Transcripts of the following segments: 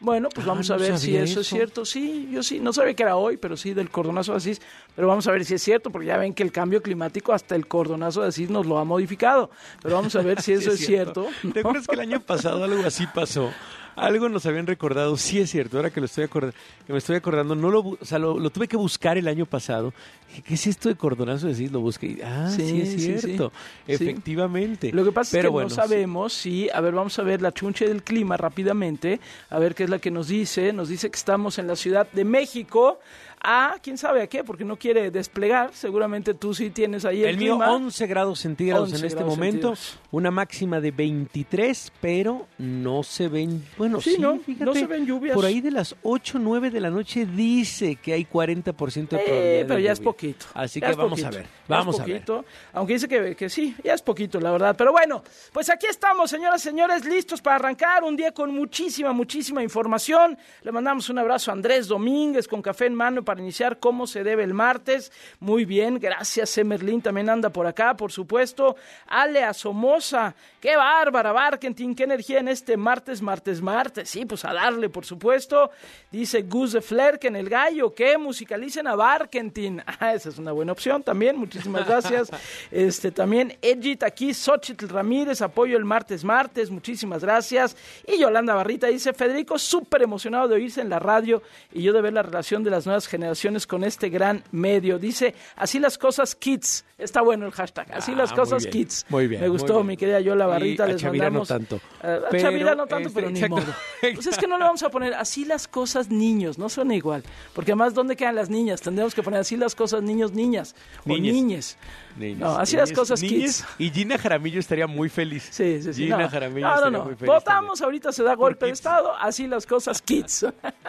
Bueno, pues vamos a no ver si sabía eso es cierto. Sí, yo sí, no sabía que era hoy, pero sí del cordonazo de Asís, pero vamos a ver si es cierto, porque ya ven que el cambio climático hasta el cordonazo de Asís nos lo ha modificado, pero vamos a ver si eso es cierto. ¿Te acuerdas que el año pasado algo así pasó? Algo nos habían recordado, sí es cierto, ahora que me estoy acordando, lo tuve que buscar el año pasado. Dije, ¿qué es esto de cordonazo de Asís? Lo busqué y, sí es cierto, sí. efectivamente. Lo que pasa es que bueno, no sabemos si, a ver, vamos a ver la chunche del clima rápidamente, a ver qué es la que nos dice que estamos en la Ciudad de México, quién sabe a qué, porque no quiere desplegar, seguramente tú sí tienes ahí el mío clima. 11 grados centígrados en este momento, una máxima de 23, pero no se ven, bueno, sí, fíjate, no se ven lluvias. Por ahí de las 8, 9 de la noche dice que hay 40% de probabilidad pero de ya lluvia. Es poquito. Así ya que es vamos poquito, a ver, vamos a ver. Aunque dice que sí, ya es poquito, la verdad. Pero bueno, pues aquí estamos, señoras y señores, listos para arrancar un día con muchísima información. Le mandamos un abrazo a Andrés Domínguez con café en mano para iniciar como se debe el martes. Muy bien, gracias. Emerlín también anda por acá, por supuesto. Ale Asomosa, qué bárbara, Barkentin, qué energía en este martes. Sí, pues a darle, por supuesto. Dice Gus de Flerk en el gallo, que musicalicen a Barkentin. Esa es una buena opción también, muchísimas gracias. También Edgit aquí, Xochitl Ramírez, apoyo el martes, muchísimas gracias. Y Yolanda Barrita dice, Federico, súper emocionado de oírse en la radio y yo de ver la relación de las nuevas generaciones con este gran medio. Dice, así las cosas kids. Está bueno el hashtag, así las cosas kids. Muy bien. Me gustó, mi querida Yola Barrita. Y a les Chavira mandamos. no tanto. A Chavira no tanto, pero exacto. ni modo. Pues es que no le vamos a poner así las cosas niños, no suena igual. Porque además, ¿dónde quedan las niñas? Tendríamos que poner así las cosas niñas. O niñes. No, así las cosas kids. Y Gina Jaramillo estaría muy feliz. Sí. Gina Jaramillo estaría muy feliz. Votamos, también. ahorita se da golpe de estado, así las cosas kids.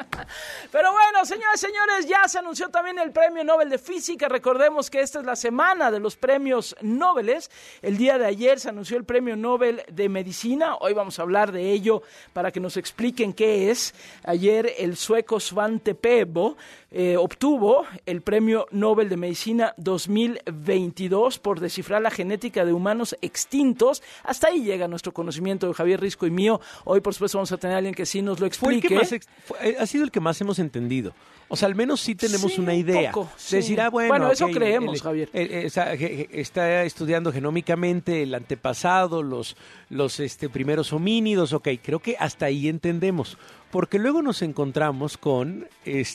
Pero bueno, señoras y señores, ya se anunció también el Premio Nobel de Física. Recordemos que esta es la semana de los premios Nobel. El día de ayer se anunció el Premio Nobel de Medicina. Hoy vamos a hablar de ello para que nos expliquen qué es. Ayer el sueco Svante Pääbo obtuvo el Premio Nobel de Medicina 2022 por descifrar la genética de humanos extintos. Hasta ahí llega nuestro conocimiento de Javier Risco y mío. Hoy, por supuesto, vamos a tener a alguien que sí nos lo explique. Ha sido el que más hemos entendido. O sea, al menos sí tenemos una idea. Poco, sí. Decir, bueno, eso creemos, Javier. Está estudiando genómicamente el antepasado, los primeros homínidos, creo que hasta ahí entendemos. Porque luego nos encontramos con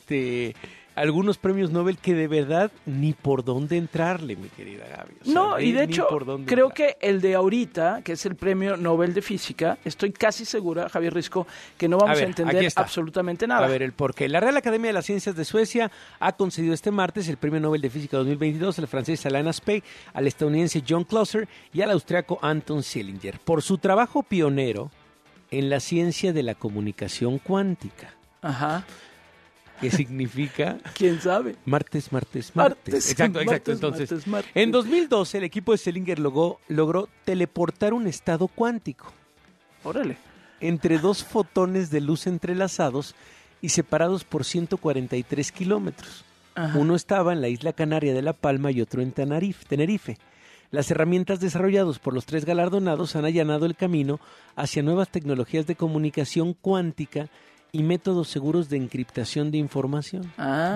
algunos premios Nobel que de verdad ni por dónde entrarle, mi querida Gaby. O sea, no, y de hecho, creo entrar. que el de ahorita, que es el Premio Nobel de Física, estoy casi segura, Javier Risco, que no vamos a entender absolutamente nada. A ver, el porqué. La Real Academia de las Ciencias de Suecia ha concedido este martes el Premio Nobel de Física 2022 al francés Alain Aspect, al estadounidense John Clauser y al austriaco Anton Zeilinger por su trabajo pionero en la ciencia de la comunicación cuántica. Ajá. ¿Qué significa? ¿Quién sabe? Martes. Exacto. Entonces, martes. En 2012 el equipo de Zeilinger logró teleportar un estado cuántico. Órale. Entre dos fotones de luz entrelazados y separados por 143 kilómetros. Ajá. Uno estaba en la isla canaria de La Palma y otro en Tenerife. Las herramientas desarrolladas por los tres galardonados han allanado el camino hacia nuevas tecnologías de comunicación cuántica y métodos seguros de encriptación de información.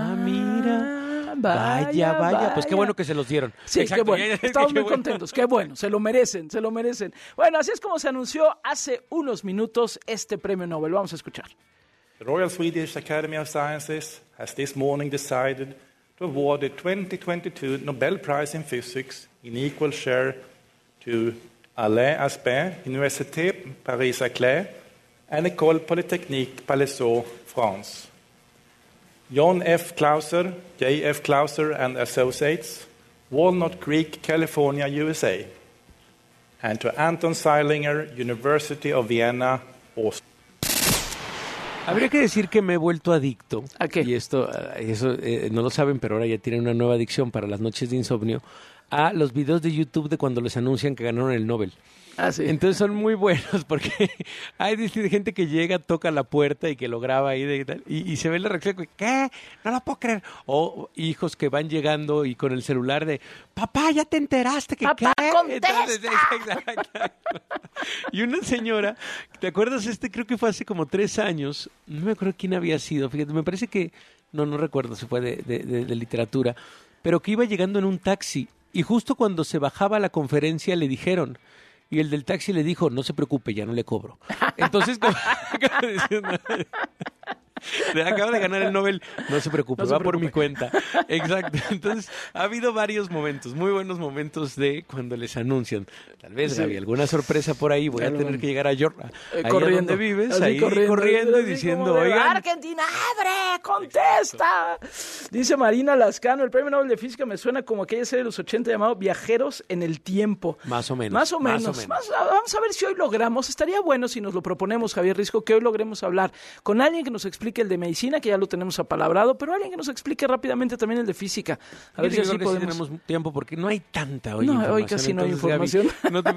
Mira. Vaya. Pues qué bueno que se los dieron. Sí, exacto. Qué bueno. Estamos muy contentos. Qué bueno. Se lo merecen. Bueno, así es como se anunció hace unos minutos este premio Nobel. Vamos a escuchar. The Royal Swedish Academy of Sciences has this morning decided to award the 2022 Nobel Prize in Physics in equal share to Alain Aspect, Université Paris-Saclay, and École Polytechnique Palaiseau, France. John F. Clauser, J.F. Clauser and Associates, Walnut Creek, California, USA. And to Anton Zeilinger, University of Vienna, Austria. Habría que decir que me he vuelto adicto. ¿A qué? Y eso no lo saben, pero ahora ya tienen una nueva adicción para las noches de insomnio. a los videos de YouTube de cuando les anuncian que ganaron el Nobel. Ah, sí. Entonces son muy buenos porque hay gente que llega, toca la puerta y que lo graba ahí y se ve la reacción de ¿qué? No lo puedo creer. O hijos que van llegando y con el celular de papá, ya te enteraste que papá, ¿qué? contesta. Entonces, y una señora, ¿te acuerdas? Creo que fue hace como 3 años, no me acuerdo quién había sido, fíjate, me parece que, no recuerdo si fue de literatura, pero que iba llegando en un taxi y justo cuando se bajaba a la conferencia le dijeron. Y el del taxi le dijo, no se preocupe, ya no le cobro. Entonces, acaba de ganar el Nobel, no se preocupe, va por mi cuenta. Exacto. Entonces, ha habido varios momentos, muy buenos momentos de cuando les anuncian. Tal vez había alguna sorpresa por ahí, voy a tener que llegar a York, corriendo, donde vives, ahí corriendo y diciendo, oigan. Argentina, abre, contesta. Dice Marina Lascano, el premio Nobel de Física me suena como aquella serie de los 80 llamado Viajeros en el Tiempo. Más o menos. Vamos a ver si hoy logramos, estaría bueno si nos lo proponemos, Javier Risco, que hoy logremos hablar con alguien que nos explique el de medicina, que ya lo tenemos apalabrado, pero alguien que nos explique rápidamente también el de física. A ver si así podemos. Tenemos tiempo porque no hay tanta hoy información. Hoy casi no hay información. Gaby, no te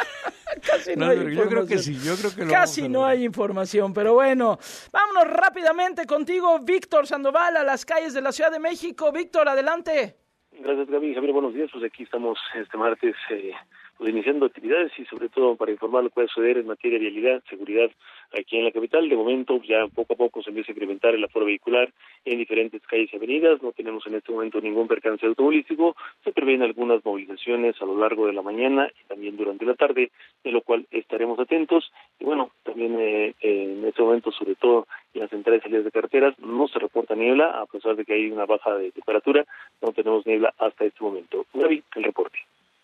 Casi no hay información. Yo creo que sí, casi no hay información, pero bueno, vámonos rápidamente contigo, Víctor Sandoval, a las calles de la Ciudad de México. Víctor, adelante. Gracias, Gaby. Javier, buenos días. Pues aquí estamos este martes iniciando actividades y sobre todo para informar lo que puede suceder en materia de vialidad, seguridad aquí en la capital. De momento ya poco a poco se empieza a incrementar el aforo vehicular en diferentes calles y avenidas. No tenemos en este momento ningún percance automovilístico. Se prevén algunas movilizaciones a lo largo de la mañana y también durante la tarde, de lo cual estaremos atentos. Y bueno, también en este momento, sobre todo en las entradas y salidas de carreteras, no se reporta niebla, a pesar de que hay una baja de temperatura, no tenemos niebla hasta este momento. Gaby, el reporte.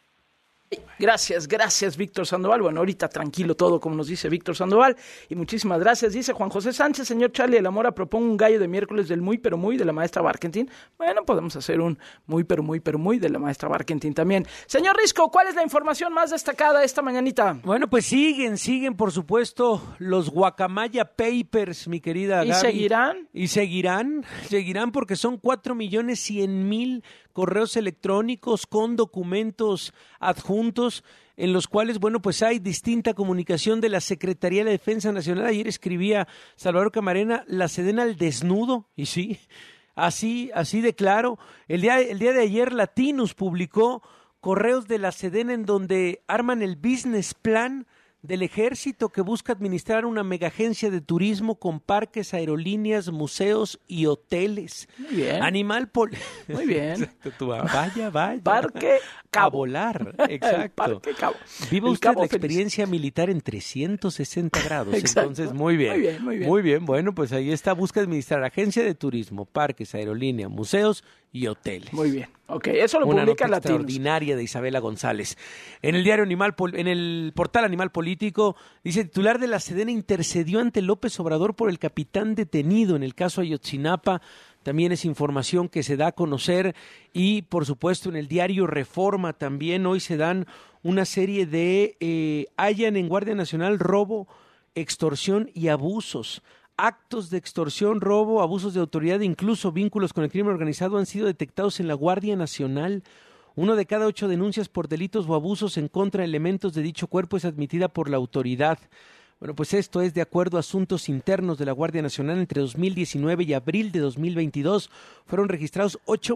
Gracias, Víctor Sandoval. Bueno, ahorita tranquilo todo, como nos dice Víctor Sandoval, y muchísimas gracias. Dice Juan José Sánchez, señor Charlie de la Mora, propongo un gallo de miércoles del muy pero muy de la maestra Barkentin. Bueno, podemos hacer un muy pero muy de la maestra Barkentin también. Señor Risco, ¿cuál es la información más destacada esta mañanita? Bueno, pues siguen por supuesto los Guacamaya Papers, mi querida Gaby. ¿Y seguirán? Seguirán porque son 4,100,000 correos electrónicos con documentos adjuntos en los cuales, bueno, pues hay distinta comunicación de la Secretaría de la Defensa Nacional. Ayer escribía Salvador Camarena, la Sedena al desnudo, y sí, así de claro. El día de ayer Latinus publicó correos de la Sedena en donde arman el business plan del Ejército que busca administrar una megagencia de turismo con parques, aerolíneas, museos y hoteles. Muy bien. Muy bien. Exacto, vaya. Parque Cabo. A volar, exacto. Parque Cabo. Vive usted la experiencia militar en 360 grados. Exacto. Entonces, muy bien. Muy bien, bueno, pues ahí está, busca administrar agencia de turismo, parques, aerolíneas, museos y hoteles. Muy bien. Ok, eso lo una publica nota Latinus. Extraordinaria de Isabela González. En el diario en el portal Animal Político, dice, titular de la Sedena intercedió ante López Obrador por el capitán detenido en el caso Ayotzinapa. También es información que se da a conocer y, por supuesto, en el diario Reforma también hoy se dan una serie de hallan en Guardia Nacional robo, extorsión y abusos. Actos de extorsión, robo, abusos de autoridad e incluso vínculos con el crimen organizado han sido detectados en la Guardia Nacional. 1 de cada 8 denuncias por delitos o abusos en contra de elementos de dicho cuerpo es admitida por la autoridad. Bueno, pues esto es de acuerdo a asuntos internos de la Guardia Nacional. Entre 2019 y abril de 2022 fueron registrados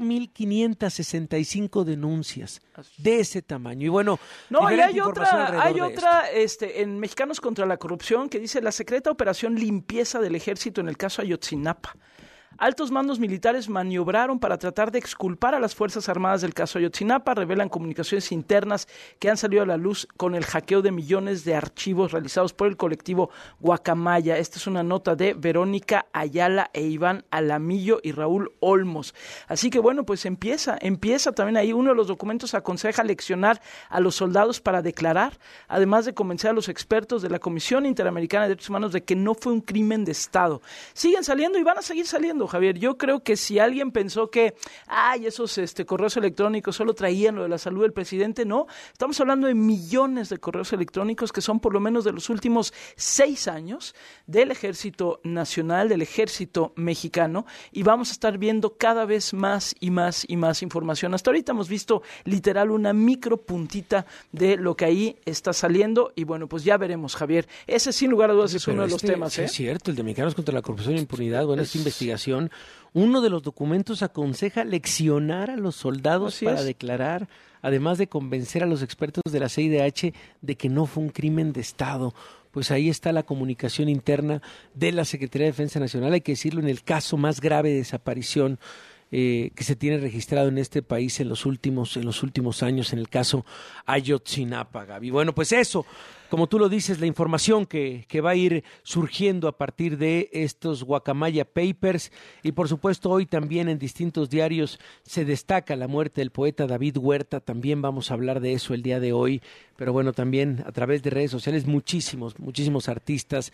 8,565 denuncias de ese tamaño. Y bueno, no, y hay otra en Mexicanos contra la Corrupción que dice la secreta operación limpieza del ejército en el caso Ayotzinapa. Altos mandos militares maniobraron para tratar de exculpar a las Fuerzas Armadas del caso Ayotzinapa, revelan comunicaciones internas que han salido a la luz con el hackeo de millones de archivos realizados por el colectivo Guacamaya. Esta es una nota de Verónica Ayala e Iván Alamillo y Raúl Olmos. Así que bueno, pues empieza también ahí. Uno de los documentos aconseja leccionar a los soldados para declarar, además de convencer a los expertos de la Comisión Interamericana de Derechos Humanos de que no fue un crimen de Estado. Siguen saliendo y van a seguir saliendo. decirlo, Javier. Yo creo que si alguien pensó que, esos correos electrónicos solo traían lo de la salud del presidente, no. Estamos hablando de millones de correos electrónicos que son por lo menos de los últimos 6 años del Ejército Nacional, del Ejército Mexicano, y vamos a estar viendo cada vez más y más y más información. Hasta ahorita hemos visto literal una micro puntita de lo que ahí está saliendo, y bueno, pues ya veremos, Javier. Ese sin lugar a dudas es uno de los temas. Sí, es cierto, el de Mexicanos contra la Corrupción e Impunidad, esta investigación, uno de los documentos aconseja leccionar a los soldados para declarar, además de convencer a los expertos de la CIDH de que no fue un crimen de Estado. Pues ahí está la comunicación interna de la Secretaría de Defensa Nacional, hay que decirlo, en el caso más grave de desaparición que se tiene registrado en este país en los últimos años, en el caso Ayotzinapa, Gaby. Bueno, pues eso, como tú lo dices, la información que va a ir surgiendo a partir de estos Guacamaya Papers, y por supuesto hoy también en distintos diarios se destaca la muerte del poeta David Huerta. También vamos a hablar de eso el día de hoy, pero bueno, también a través de redes sociales muchísimos artistas,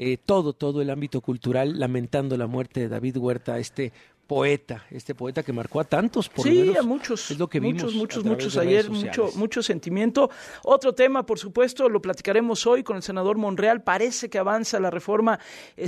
todo el ámbito cultural lamentando la muerte de David Huerta, este poeta que marcó a tantos, por lo menos. Sí, a muchos. Es lo que vimos muchos ayer, mucho sentimiento. Otro tema, por supuesto, lo platicaremos hoy con el senador Monreal. Parece que avanza la reforma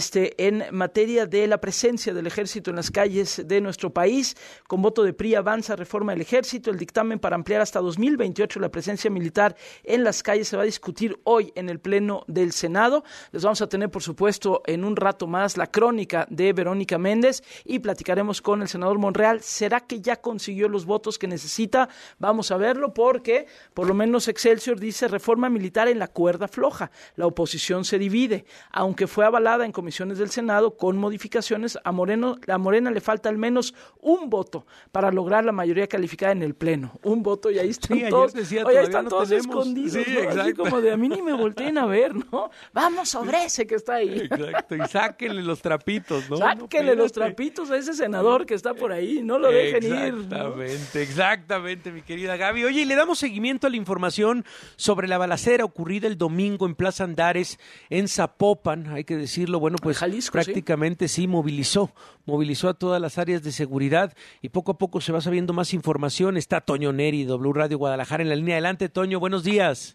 en materia de la presencia del ejército en las calles de nuestro país. Con voto de PRI avanza reforma del ejército. El dictamen para ampliar hasta 2028 la presencia militar en las calles se va a discutir hoy en el Pleno del Senado. Les vamos a tener, por supuesto, en un rato más la crónica de Verónica Méndez y platicaremos con el senador Monreal. ¿Será que ya consiguió los votos que necesita? Vamos a verlo, porque por lo menos Excelsior dice reforma militar en la cuerda floja. La oposición se divide. Aunque fue avalada en comisiones del Senado con modificaciones, a Morena le falta al menos un voto para lograr la mayoría calificada en el Pleno. Un voto, y ahí están todos. Ahí están todos escondidos, sí, ¿no? Así como de a mí ni me volteen a ver, ¿no? Vamos sobre ese que está ahí. Exacto, y sáquenle los trapitos, ¿no? Sáquenle los trapitos a ese senador que está por ahí, no lo dejen ir. Exactamente, mi querida Gaby. Oye, y le damos seguimiento a la información sobre la balacera ocurrida el domingo en Plaza Andares, en Zapopan, hay que decirlo. Bueno, pues Jalisco, prácticamente sí movilizó a todas las áreas de seguridad, y poco a poco se va sabiendo más información. Está Toño Neri, W Radio Guadalajara, en la línea. Adelante, Toño, buenos días.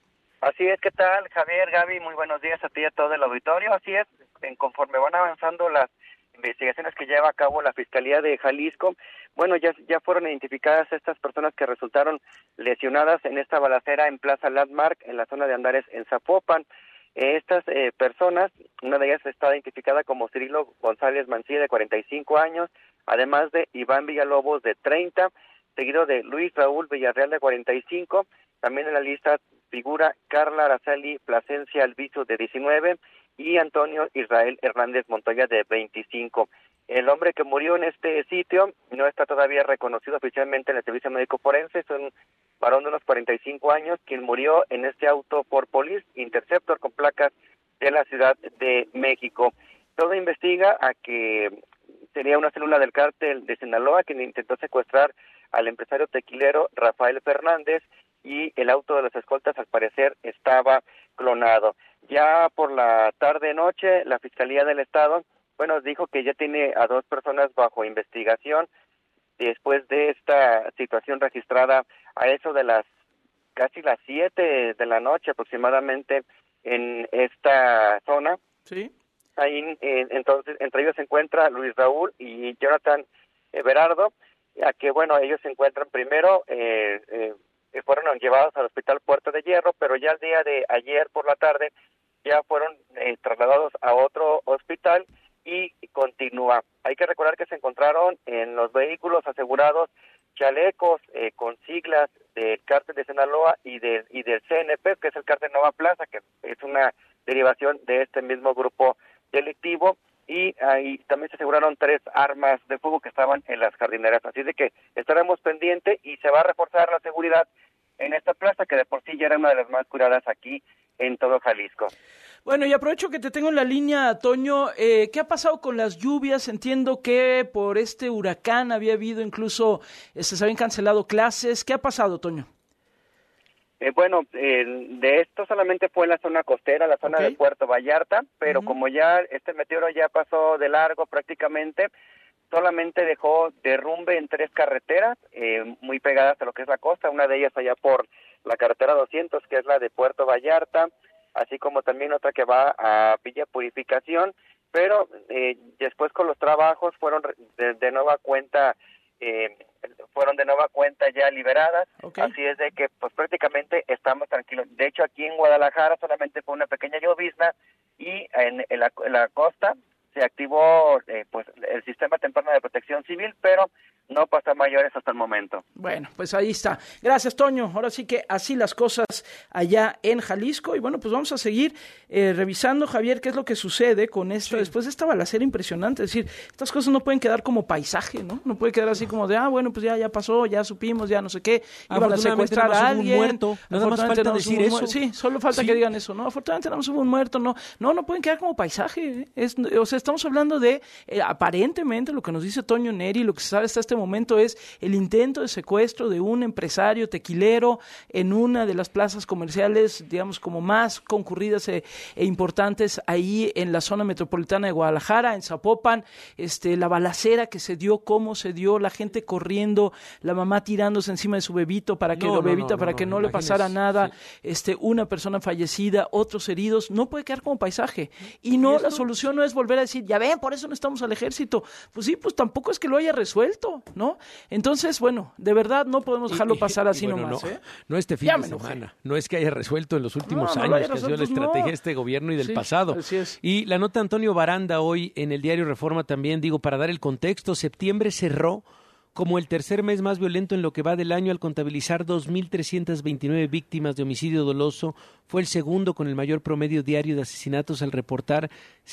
Así es, ¿qué tal, Javier, Gaby? Muy buenos días a ti y a todo el auditorio. Así es, conforme van avanzando las investigaciones que lleva a cabo la Fiscalía de Jalisco, bueno, ya fueron identificadas estas personas que resultaron lesionadas en esta balacera en Plaza Landmark, en la zona de Andares, en Zapopan. Estas personas, una de ellas está identificada como Cirilo González Mancilla, de 45 años, además de Iván Villalobos, de 30, seguido de Luis Raúl Villarreal, de 45, también en la lista figura Carla Araceli Plasencia Alviso, de 19, y Antonio Israel Hernández Montoya, de 25. El hombre que murió en este sitio no está todavía reconocido oficialmente en el Servicio Médico Forense. Es un varón de unos 45 años quien murió en este auto Ford Police Interceptor con placas de la Ciudad de México. Todo investiga a que sería una célula del cártel de Sinaloa quien intentó secuestrar al empresario tequilero Rafael Fernández, y el auto de las escoltas al parecer estaba clonado. Ya por la tarde-noche, la Fiscalía del Estado, bueno, dijo que ya tiene a 2 personas bajo investigación después de esta situación registrada a eso de casi las 7 de la noche aproximadamente en esta zona. Sí. Ahí, entonces, entre ellos se encuentra Luis Raúl y Jonathan Everardo, a que, bueno, ellos se encuentran primero, fueron llevados al Hospital Puerta de Hierro, pero ya el día de ayer por la tarde ya fueron trasladados a otro hospital y continúa. Hay que recordar que se encontraron en los vehículos asegurados chalecos con siglas del cártel de Sinaloa y del CNP, que es el cártel Nova Plaza, que es una derivación de este mismo grupo delictivo, y ahí también se aseguraron 3 armas de fuego que estaban en las jardineras. Así de que estaremos pendientes y se va a reforzar la seguridad en esta plaza, que de por sí ya era una de las más cuidadas aquí en todo Jalisco. Bueno, y aprovecho que te tengo en la línea, Toño. ¿Qué ha pasado con las lluvias? Entiendo que por este huracán había habido incluso, se habían cancelado clases. ¿Qué ha pasado, Toño? De esto solamente fue en la zona costera, la zona de Puerto Vallarta, pero como ya este meteoro ya pasó de largo prácticamente, solamente dejó derrumbe en 3 carreteras muy pegadas a lo que es la costa, una de ellas allá por la carretera 200, que es la de Puerto Vallarta, así como también otra que va a Villa Purificación, pero después con los trabajos fueron de nueva cuenta ya liberadas, así es de que pues prácticamente estamos tranquilos. De hecho, aquí en Guadalajara solamente fue una pequeña llovizna y en la costa se activó pues el sistema temprano de protección civil, pero no pasa mayores hasta el momento. Bueno, pues ahí está. Gracias, Toño. Ahora sí que así las cosas allá en Jalisco. Y bueno, pues vamos a seguir revisando, Javier, qué es lo que sucede con esto después de esta balacera impresionante. Es decir, estas cosas no pueden quedar como paisaje, ¿no? No puede quedar así como de, bueno, pues ya pasó, ya supimos, ya no sé qué. Iban a secuestrar a alguien. Muerto. Nada más falta decir eso. Sí, solo falta que digan eso, ¿no? Afortunadamente nada más hubo un muerto, no pueden quedar como paisaje. O sea, estamos hablando de, aparentemente, lo que nos dice Toño Neri, lo que se sabe hasta este momento es el intento de secuestro de un empresario tequilero en una de las plazas comerciales, digamos, como más concurridas e importantes ahí en la zona metropolitana de Guadalajara, en Zapopan. La balacera que se dio, cómo se dio, la gente corriendo, la mamá tirándose encima de su bebito para que no le pasara nada, una persona fallecida, otros heridos. No puede quedar como paisaje. Y no, la solución no es volver a decir, ya ven, por eso no estamos al ejército. Pues sí, pues tampoco es que lo haya resuelto, ¿no? Entonces, bueno, de verdad no podemos dejarlo pasar así nomás. No este fin de semana, no es que haya resuelto en los últimos años, que ha sido la estrategia de este gobierno y del pasado. Así es. Y la nota Antonio Baranda hoy en el diario Reforma también, para dar el contexto, septiembre cerró como el tercer mes más violento en lo que va del año al contabilizar 2.329 víctimas de homicidio doloso. Fue el segundo con el mayor promedio diario de asesinatos al reportar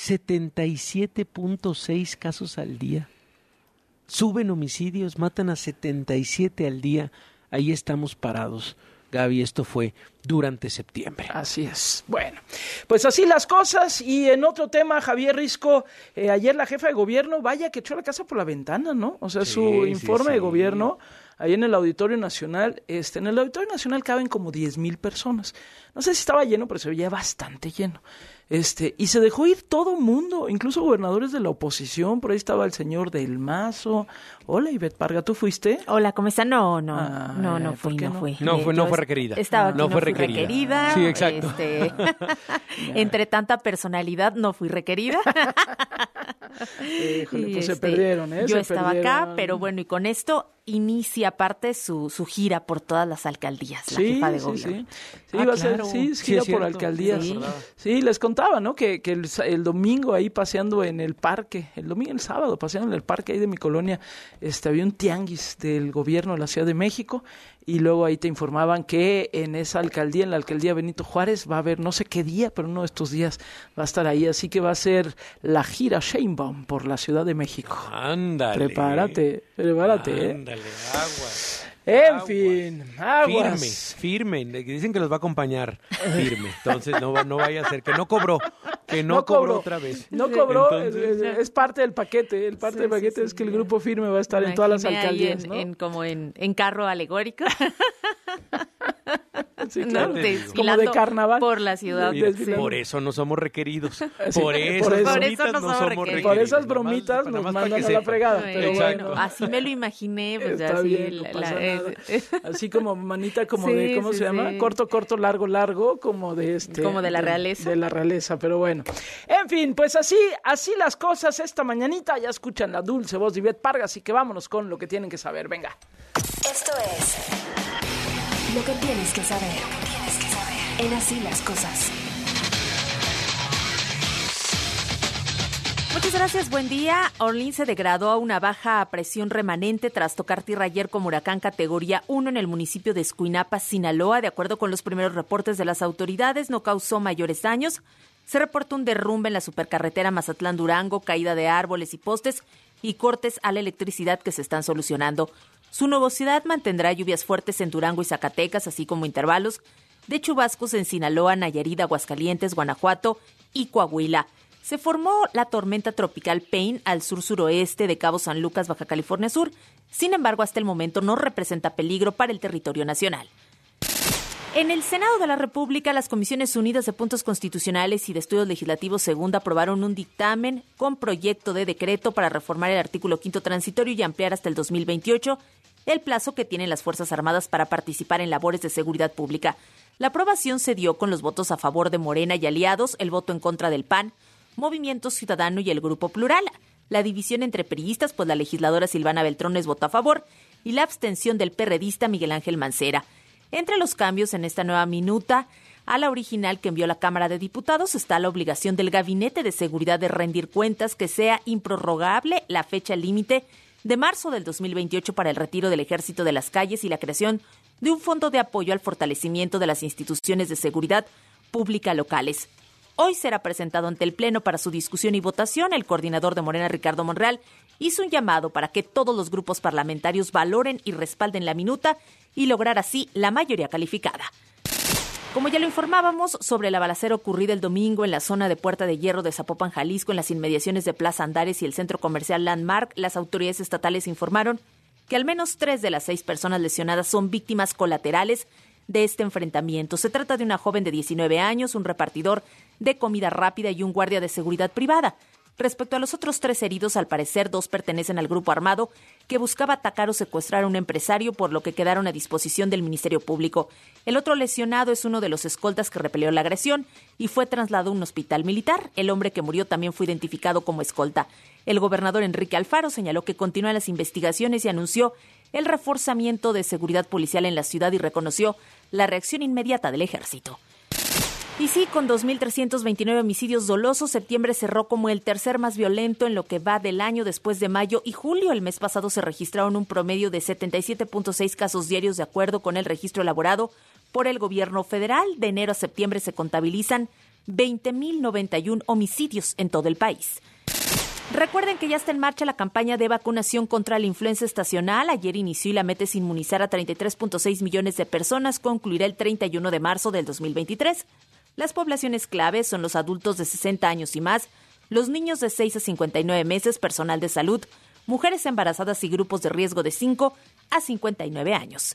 77.6 casos al día. Suben homicidios, matan a 77 al día. Ahí estamos parados. Gaby, esto fue durante septiembre. Así es. Bueno, pues así las cosas. Y en otro tema, Javier Risco, ayer la jefa de gobierno, vaya que echó la casa por la ventana, ¿no? O sea, su informe de gobierno, ahí en el Auditorio Nacional, en el Auditorio Nacional caben como 10,000 personas. No sé si estaba lleno, pero se veía bastante lleno. Y se dejó ir todo mundo, incluso gobernadores de la oposición. Por ahí estaba el señor Del Mazo. Hola, Ivette Parga, ¿tú fuiste? Hola, ¿cómo está? No fui. No fue requerida. Estaba aquí, no fui requerida. Sí, exacto. Entre tanta personalidad no fui requerida. Híjole, pues se perdieron, Yo estaba acá, pero bueno, y con esto inicia parte su gira por todas las alcaldías, la jefa de gobierno. Sí, va a ser, gira por alcaldías. Sí, les contaba, ¿no? Que el domingo ahí paseando en el parque, el sábado paseando en el parque ahí de mi colonia, había un tianguis del gobierno de la Ciudad de México, y luego ahí te informaban que en esa alcaldía, en la alcaldía Benito Juárez, va a haber no sé qué día, pero uno de estos días va a estar ahí, así que va a ser la gira Sheinbaum por la Ciudad de México. Ándale. Prepárate. Ándale, aguas. En fin, aguas. Firme. Dicen que los va a acompañar firme. Entonces no vaya a ser que no cobró otra vez. No cobró, entonces, es parte del paquete. El parte del paquete es que el grupo firme va a estar en todas las alcaldías, ¿no? Como en carro alegórico. Sí, claro. Como de carnaval. Por la ciudad. Por eso no somos requeridos. Por eso no somos requeridos. Por esas bromitas nos mandan a la fregada. Pero bueno, así me lo imaginé. Pues está así bien, no pasa nada. Así como manita, como de, ¿cómo se llama? Corto, largo, como de como de la realeza. De la realeza, pero bueno. En fin, pues así las cosas esta mañanita. Ya escuchan la dulce voz de Ivette Parga, así que vámonos con lo que tienen que saber. Venga. Esto es lo que tienes que saber. En Así las Cosas. Muchas gracias, buen día. Orlín se degradó a una baja presión remanente tras tocar tierra ayer como huracán categoría 1 en el municipio de Escuinapa, Sinaloa. De acuerdo con los primeros reportes de las autoridades, no causó mayores daños. Se reporta un derrumbe en la supercarretera Mazatlán-Durango, caída de árboles y postes y cortes a la electricidad que se están solucionando. Su nubosidad mantendrá lluvias fuertes en Durango y Zacatecas, así como intervalos de chubascos en Sinaloa, Nayarit, Aguascalientes, Guanajuato y Coahuila. Se formó la tormenta tropical Paine al sur-suroeste de Cabo San Lucas, Baja California Sur. Sin embargo, hasta el momento no representa peligro para el territorio nacional. En el Senado de la República, las Comisiones Unidas de Puntos Constitucionales y de Estudios Legislativos Segunda aprobaron un dictamen con proyecto de decreto para reformar el artículo 5º transitorio y ampliar hasta el 2028 el plazo que tienen las Fuerzas Armadas para participar en labores de seguridad pública. La aprobación se dio con los votos a favor de Morena y aliados, el voto en contra del PAN, Movimiento Ciudadano y el Grupo Plural. La división entre priistas, pues la legisladora Silvana Beltrones votó a favor, y la abstención del perredista Miguel Ángel Mancera. Entre los cambios en esta nueva minuta a la original que envió la Cámara de Diputados está la obligación del Gabinete de Seguridad de rendir cuentas, que sea improrrogable la fecha límite de marzo del 2028 para el retiro del Ejército de las calles y la creación de un fondo de apoyo al fortalecimiento de las instituciones de seguridad pública locales. Hoy será presentado ante el Pleno para su discusión y votación. El coordinador de Morena, Ricardo Monreal, hizo un llamado para que todos los grupos parlamentarios valoren y respalden la minuta y lograr así la mayoría calificada. Como ya lo informábamos, sobre la balacera ocurrida el domingo en la zona de Puerta de Hierro de Zapopan, Jalisco, en las inmediaciones de Plaza Andares y el centro comercial Landmark, las autoridades estatales informaron que al menos 3 de las 6 personas lesionadas son víctimas colaterales de este enfrentamiento. Se trata de una joven de 19 años, un repartidor de comida rápida y un guardia de seguridad privada. Respecto a los otros 3 heridos, al parecer 2 pertenecen al grupo armado que buscaba atacar o secuestrar a un empresario, por lo que quedaron a disposición del Ministerio Público. El otro lesionado es uno de los escoltas que repelió la agresión y fue trasladado a un hospital militar. El hombre que murió también fue identificado como escolta. El gobernador Enrique Alfaro señaló que continúan las investigaciones y anunció el reforzamiento de seguridad policial en la ciudad y reconoció la reacción inmediata del ejército. Y sí, con 2.329 homicidios dolosos, septiembre cerró como el tercer más violento en lo que va del año después de mayo y julio. El mes pasado se registraron un promedio de 77.6 casos diarios de acuerdo con el registro elaborado por el gobierno federal. De enero a septiembre se contabilizan 20.091 homicidios en todo el país. Recuerden que ya está en marcha la campaña de vacunación contra la influenza estacional. Ayer inició y la meta es inmunizar a 33.6 millones de personas. Concluirá el 31 de marzo del 2023. Las poblaciones claves son los adultos de 60 años y más, los niños de 6 a 59 meses, personal de salud, mujeres embarazadas y grupos de riesgo de 5 a 59 años.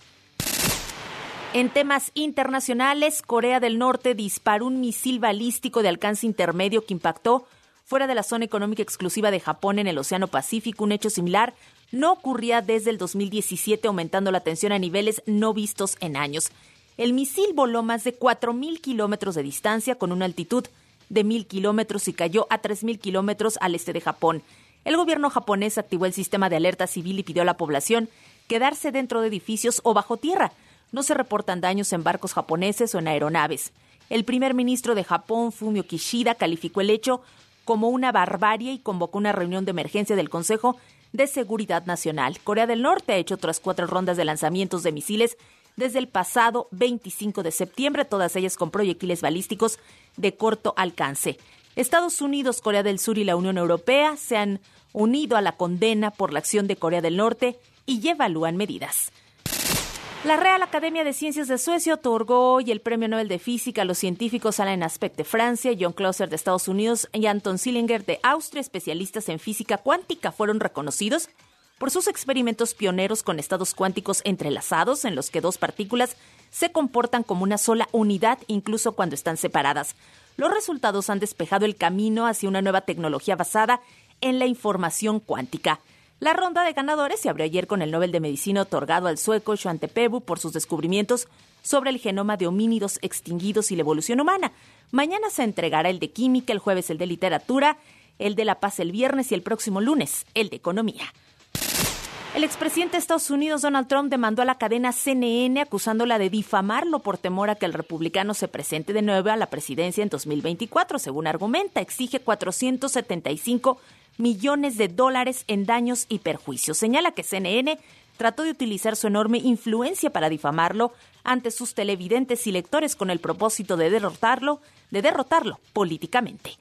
En temas internacionales, Corea del Norte disparó un misil balístico de alcance intermedio que impactó fuera de la zona económica exclusiva de Japón en el Océano Pacífico. Un hecho similar no ocurría desde el 2017, aumentando la tensión a niveles no vistos en años. El misil voló más de 4.000 kilómetros de distancia con una altitud de 1.000 kilómetros y cayó a 3.000 kilómetros al este de Japón. El gobierno japonés activó el sistema de alerta civil y pidió a la población quedarse dentro de edificios o bajo tierra. No se reportan daños en barcos japoneses o en aeronaves. El primer ministro de Japón, Fumio Kishida, calificó el hecho como una barbarie y convocó una reunión de emergencia del Consejo de Seguridad Nacional. Corea del Norte ha hecho otras 4 rondas de lanzamientos de misiles desde el pasado 25 de septiembre, todas ellas con proyectiles balísticos de corto alcance. Estados Unidos, Corea del Sur y la Unión Europea se han unido a la condena por la acción de Corea del Norte y ya evalúan medidas. La Real Academia de Ciencias de Suecia otorgó hoy el Premio Nobel de Física a los científicos Alain Aspect de Francia, John Clauser de Estados Unidos y Anton Zeilinger de Austria. Especialistas en física cuántica fueron reconocidos por sus experimentos pioneros con estados cuánticos entrelazados, en los que 2 partículas se comportan como una sola unidad, incluso cuando están separadas. Los resultados han despejado el camino hacia una nueva tecnología basada en la información cuántica. La ronda de ganadores se abrió ayer con el Nobel de Medicina otorgado al sueco Svante Pääbo por sus descubrimientos sobre el genoma de homínidos extinguidos y la evolución humana. Mañana se entregará el de Química, el jueves el de Literatura, el de La Paz el viernes y el próximo lunes el de Economía. El expresidente de Estados Unidos, Donald Trump, demandó a la cadena CNN acusándola de difamarlo por temor a que el republicano se presente de nuevo a la presidencia en 2024. Según argumenta, exige $475 millones en daños y perjuicios. Señala que CNN trató de utilizar su enorme influencia para difamarlo ante sus televidentes y lectores con el propósito de derrotarlo políticamente.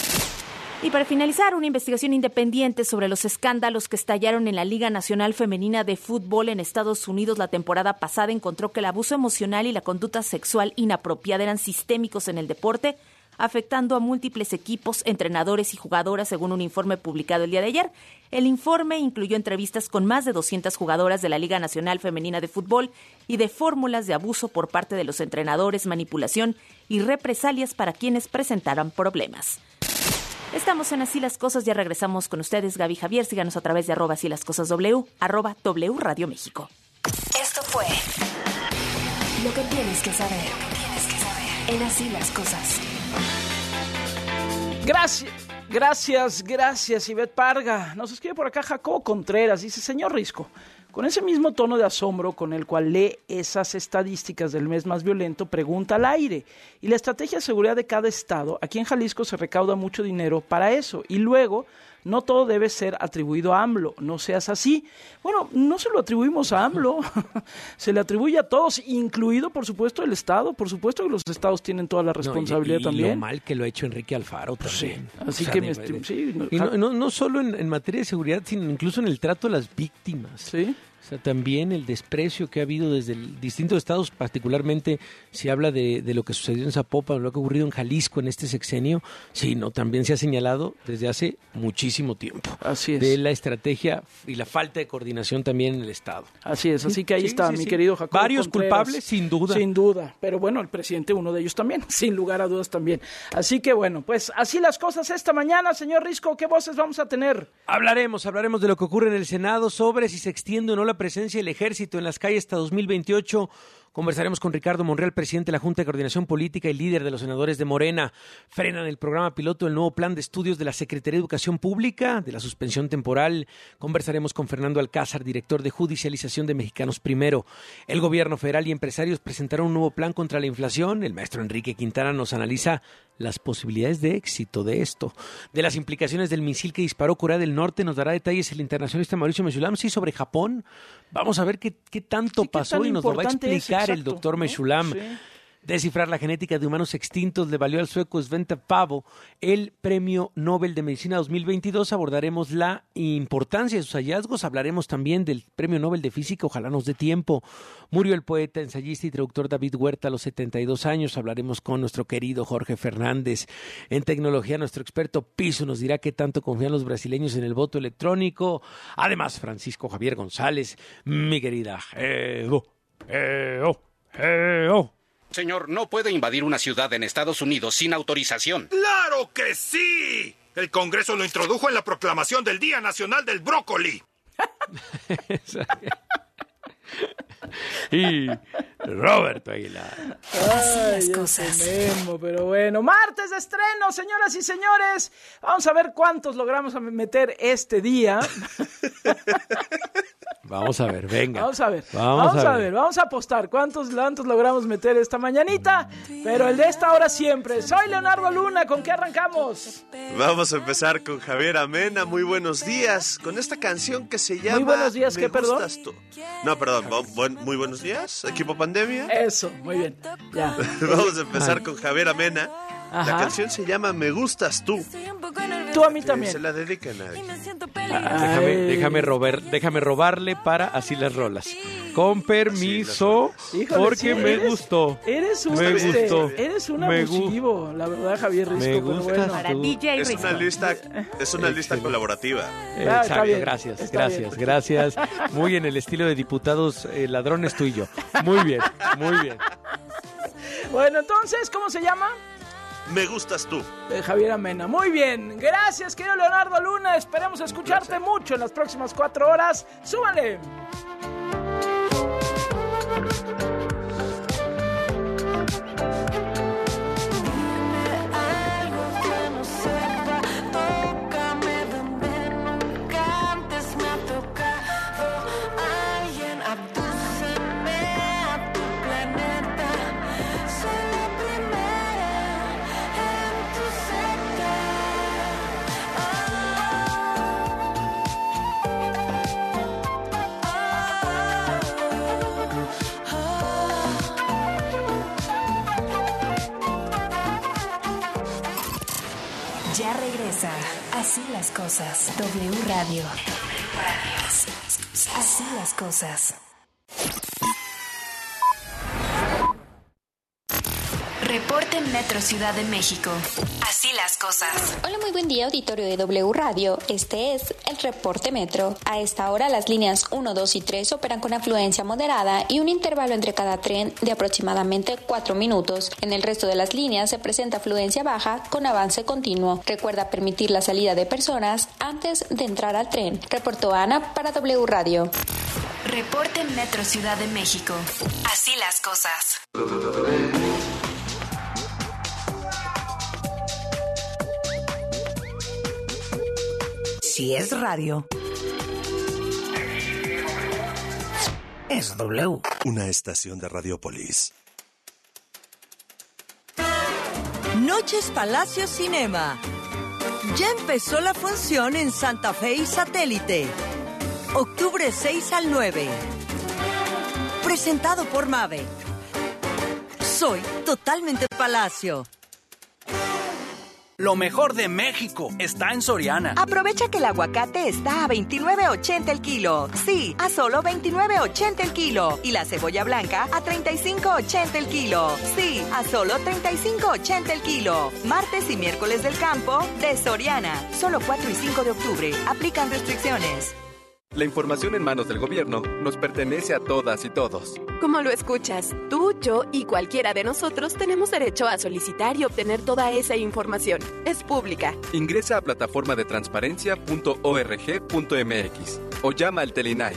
Y para finalizar, una investigación independiente sobre los escándalos que estallaron en la Liga Nacional Femenina de Fútbol en Estados Unidos la temporada pasada encontró que el abuso emocional y la conducta sexual inapropiada eran sistémicos en el deporte, afectando a múltiples equipos, entrenadores y jugadoras, según un informe publicado el día de ayer. El informe incluyó entrevistas con más de 200 jugadoras de la Liga Nacional Femenina de Fútbol y de fórmulas de abuso por parte de los entrenadores, manipulación y represalias para quienes presentaran problemas. Estamos en Así las Cosas, ya regresamos con ustedes, Gaby, Javier, síganos a través de @asílascosasw, @W Radio México. Esto fue lo que tienes que saber en Así las Cosas. Gracias, Ivette Parga. Nos escribe por acá Jacobo Contreras, dice, señor Risco, con ese mismo tono de asombro con el cual lee esas estadísticas del mes más violento, pregunta al aire. Y la estrategia de seguridad de cada estado, aquí en Jalisco se recauda mucho dinero para eso. Y luego, no todo debe ser atribuido a AMLO, no seas así. Bueno, no se lo atribuimos a AMLO, se le atribuye a todos, incluido, por supuesto, el Estado. Por supuesto que los estados tienen toda la responsabilidad también. Y lo mal que lo ha hecho Enrique Alfaro también. Sí, así que no solo en materia de seguridad, sino incluso en el trato a las víctimas. Sí. O sea, también el desprecio que ha habido desde distintos estados, particularmente si habla de lo que sucedió en Zapopan, lo que ha ocurrido en Jalisco en este sexenio, sí, no, también se ha señalado desde hace muchísimo tiempo. Así es. De la estrategia y la falta de coordinación también en el estado. Así es, así que ahí está, mi querido Jacobo Varios Contreras. culpables, sin duda. Sin duda, pero bueno, el presidente, uno de ellos también, sin lugar a dudas también. Así que bueno, pues así las cosas esta mañana, señor Risco, ¿qué voces vamos a tener? Hablaremos de lo que ocurre en el Senado, sobre si se extiende o no la presencia del ejército en las calles hasta 2028. Conversaremos con Ricardo Monreal, presidente de la Junta de Coordinación Política y líder de los senadores de Morena. Frenan el programa piloto del nuevo plan de estudios de la Secretaría de Educación Pública, de la suspensión temporal. Conversaremos con Fernando Alcázar, director de Judicialización de Mexicanos Primero. El gobierno federal y empresarios presentaron un nuevo plan contra la inflación. El maestro Enrique Quintana nos analiza las posibilidades de éxito de esto. De las implicaciones del misil que disparó Corea del Norte nos dará detalles el internacionalista Mauricio Meshulam. Sí, sobre Japón. Vamos a ver qué tanto pasó y nos lo va a explicar el doctor Meshulam. Sí. Descifrar la genética de humanos extintos le valió al sueco Svante Pääbo el Premio Nobel de Medicina 2022. Abordaremos la importancia de sus hallazgos. Hablaremos también del Premio Nobel de Física. Ojalá nos dé tiempo. Murió el poeta, ensayista y traductor David Huerta a los 72 años. Hablaremos con nuestro querido Jorge Fernández. En tecnología, nuestro experto Piso nos dirá qué tanto confían los brasileños en el voto electrónico. Además, Francisco Javier González, mi querida Señor, no puede invadir una ciudad en Estados Unidos sin autorización. ¡Claro que sí! El Congreso lo introdujo en la proclamación del Día Nacional del Brócoli. Y Roberto Aguilar. Así las cosas. Memo, pero bueno, martes de estreno, señoras y señores. Vamos a ver cuántos logramos meter este día. Vamos a ver, venga. Vamos a ver, vamos a apostar cuántos logramos meter esta mañanita, pero el de esta hora siempre. Soy Leonardo Luna, ¿con qué arrancamos? Vamos a empezar con Javier Amena, muy buenos días, con esta canción que se llama... Muy buenos días, ¿qué, perdón? No, perdón, muy buenos días, equipo Pandemia. Eso, muy bien, ya. Vamos a empezar con Javier Amena. Ajá. La canción se llama Me Gustas Tú. Tú a mí también. Se la dedica a nadie. Déjame robarle para así las rolas. Con permiso, híjole, porque sí, me gustó. Eres un abusivo, la verdad, Javier Risco. Me gusta bueno. Para DJ es una lista colaborativa. Exacto, gracias. Muy en el estilo de diputados ladrones tú y yo. Muy bien. Bueno, entonces, ¿cómo se llama? Me gustas tú. Javier Amena. Muy bien. Gracias, querido Leonardo Luna. Esperemos escucharte mucho en las próximas 4 horas. ¡Súbale! Ya regresa. Así las cosas. W Radio. Así las cosas. Reporte Metro Ciudad de México. Así las cosas. Hola, muy buen día, auditorio de W Radio. Este es el Reporte Metro. A esta hora las líneas 1, 2 y 3 operan con afluencia moderada y un intervalo entre cada tren de aproximadamente 4 minutos. En el resto de las líneas se presenta afluencia baja con avance continuo. Recuerda permitir la salida de personas antes de entrar al tren. Reportó Ana para W Radio. Reporte Metro Ciudad de México. Así las cosas. Si es radio, es W. Una estación de Radiopolis. Noches Palacio Cinema. Ya empezó la función en Santa Fe y Satélite. Octubre 6 al 9. Presentado por Mave. Soy totalmente Palacio. Lo mejor de México está en Soriana. Aprovecha que el aguacate está a $29.80 el kilo. Sí, a solo $29.80 el kilo. Y la cebolla blanca a $35.80 el kilo. Sí, a solo $35.80 el kilo. Martes y miércoles del campo de Soriana. Solo 4 y 5 de octubre. Aplican restricciones. La información en manos del gobierno nos pertenece a todas y todos. Como lo escuchas, tú, yo y cualquiera de nosotros tenemos derecho a solicitar y obtener toda esa información. Es pública. Ingresa a plataforma de transparencia.org.mx o llama al Telinai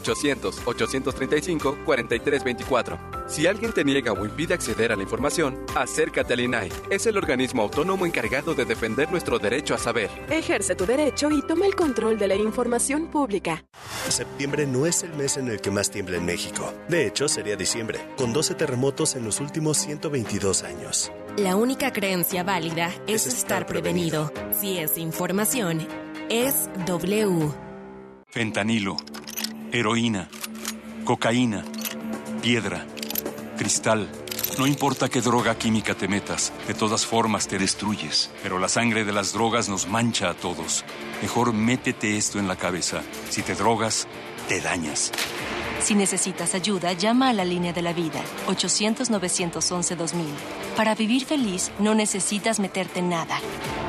800-835-4324. Si alguien te niega o impide acceder a la información, acércate al INAI. Es el organismo autónomo encargado de defender nuestro derecho a saber. Ejerce tu derecho y toma el control de la información pública. Septiembre no es el mes en el que más tiembla en México. De hecho, sería diciembre, con 12 terremotos en los últimos 122 años. La única creencia válida es estar prevenido. Si es información, es W. Fentanilo, heroína, cocaína, piedra, cristal. No importa qué droga química te metas, de todas formas te destruyes. Pero la sangre de las drogas nos mancha a todos. Mejor métete esto en la cabeza. Si te drogas, te dañas. Si necesitas ayuda, llama a la línea de la vida, 800-911-2000. Para vivir feliz, no necesitas meterte en nada.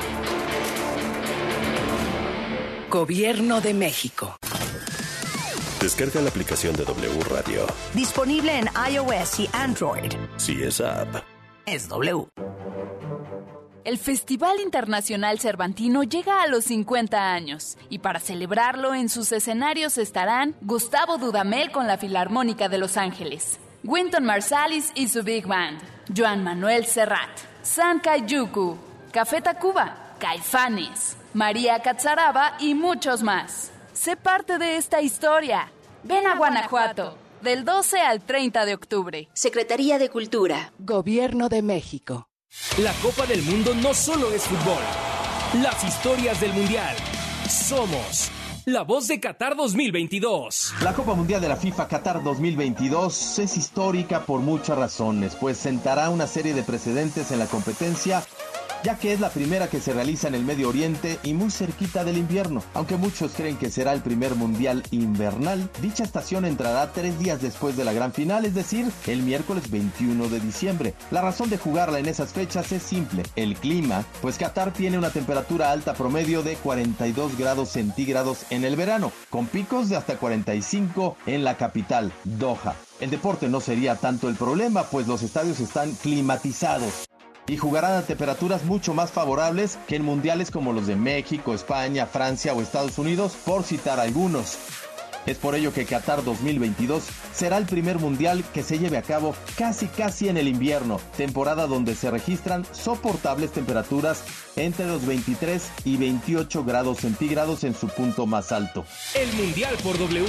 Gobierno de México. Descarga la aplicación de W Radio. Disponible en iOS y Android. Si es app, es W. El Festival Internacional Cervantino llega a los 50 años y para celebrarlo en sus escenarios estarán Gustavo Dudamel con la Filarmónica de Los Ángeles, Wynton Marsalis y su Big Band, Joan Manuel Serrat, San Cayucu, Café Tacuba, Caifanes, María Catzaraba y muchos más. Sé parte de esta historia. Ven a Guanajuato, del 12 al 30 de octubre. Secretaría de Cultura. Gobierno de México. La Copa del Mundo no solo es fútbol. Las historias del Mundial. Somos la voz de Qatar 2022. La Copa Mundial de la FIFA Qatar 2022 es histórica por muchas razones, pues sentará una serie de precedentes en la competencia, ya que es la primera que se realiza en el Medio Oriente y muy cerquita del invierno. Aunque muchos creen que será el primer mundial invernal, dicha estación entrará 3 días después de la gran final, es decir, el miércoles 21 de diciembre. La razón de jugarla en esas fechas es simple, el clima, pues Qatar tiene una temperatura alta promedio de 42 grados centígrados en el verano, con picos de hasta 45 en la capital, Doha. El deporte no sería tanto el problema, pues los estadios están climatizados y jugarán a temperaturas mucho más favorables que en mundiales como los de México, España, Francia o Estados Unidos, por citar algunos. Es por ello que Qatar 2022 será el primer mundial que se lleve a cabo casi en el invierno, temporada donde se registran soportables temperaturas entre los 23 y 28 grados centígrados en su punto más alto. El Mundial por W.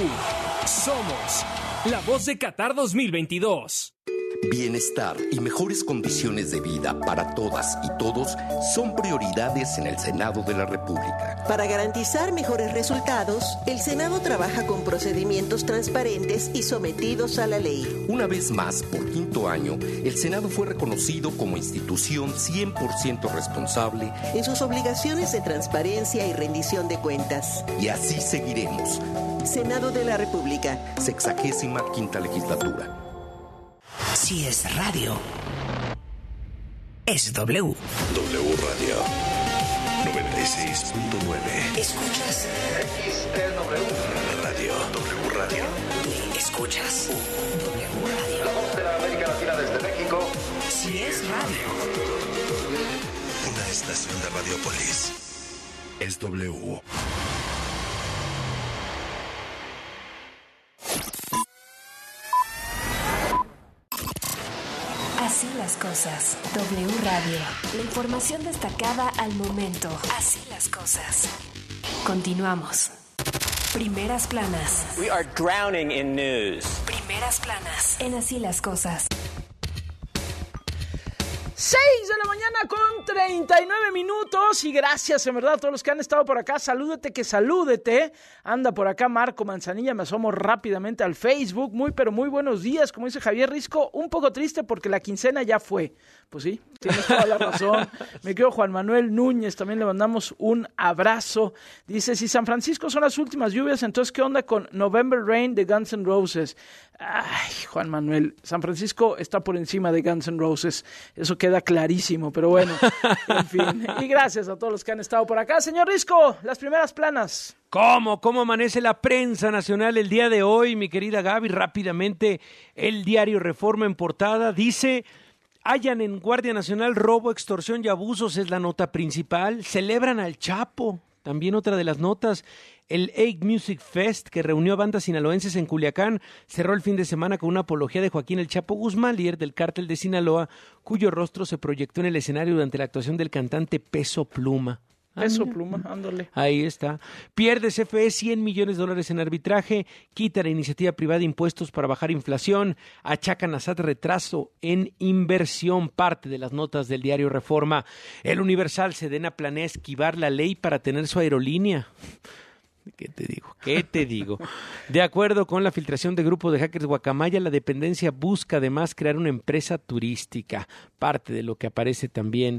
Somos la voz de Qatar 2022. Bienestar y mejores condiciones de vida para todas y todos son prioridades en el Senado de la República. Para garantizar mejores resultados, el Senado trabaja con procedimientos transparentes y sometidos a la ley. Una vez más, por 5º año, el Senado fue reconocido como institución 100% responsable en sus obligaciones de transparencia y rendición de cuentas. Y así seguiremos. Senado de la República. 65ª legislatura. Si es radio, es W. W Radio 96.9. ¿Escuchas? XEW Radio. W Radio. ¿Escuchas? W Radio. La voz de la América Latina desde México. Si es radio. Una estación de Radiopolis. Es W. Así las cosas. W Radio. La información destacada al momento. Así las cosas. Continuamos. Primeras planas. We are drowning in news. Primeras planas. En Así las cosas. 6 de la mañana con 39 minutos y gracias en verdad a todos los que han estado por acá. Salúdete que salúdete. Anda por acá Marco Manzanilla, me asomo rápidamente al Facebook. Pero muy buenos días, como dice Javier Risco, un poco triste porque la quincena ya fue. Pues sí, tienes toda la razón. Me quedo Juan Manuel Núñez, también le mandamos un abrazo. Dice, si San Francisco son las últimas lluvias, entonces ¿qué onda con November Rain de Guns N' Roses? Ay, Juan Manuel, San Francisco está por encima de Guns N' Roses. Eso queda clarísimo, pero bueno, en fin. Y gracias a todos los que han estado por acá. Señor Risco, las primeras planas. ¿Cómo amanece la prensa nacional el día de hoy, mi querida Gaby? Rápidamente, el diario Reforma en portada dice: hallan en Guardia Nacional robo, extorsión y abusos, es la nota principal. Celebran al Chapo, también otra de las notas. El Egg Music Fest, que reunió a bandas sinaloenses en Culiacán, cerró el fin de semana con una apología de Joaquín El Chapo Guzmán, líder del cártel de Sinaloa, cuyo rostro se proyectó en el escenario durante la actuación del cantante Peso Pluma. Peso Pluma, ándale. Ahí está. Pierde CFE $100 millones en arbitraje, quita la iniciativa privada impuestos para bajar inflación, achacan a SAT retraso en inversión, parte de las notas del diario Reforma. El Universal, Sedena planea esquivar la ley para tener su aerolínea. ¿Qué te digo? De acuerdo con la filtración de grupos de hackers Guacamaya, la dependencia busca además crear una empresa turística, parte de lo que aparece también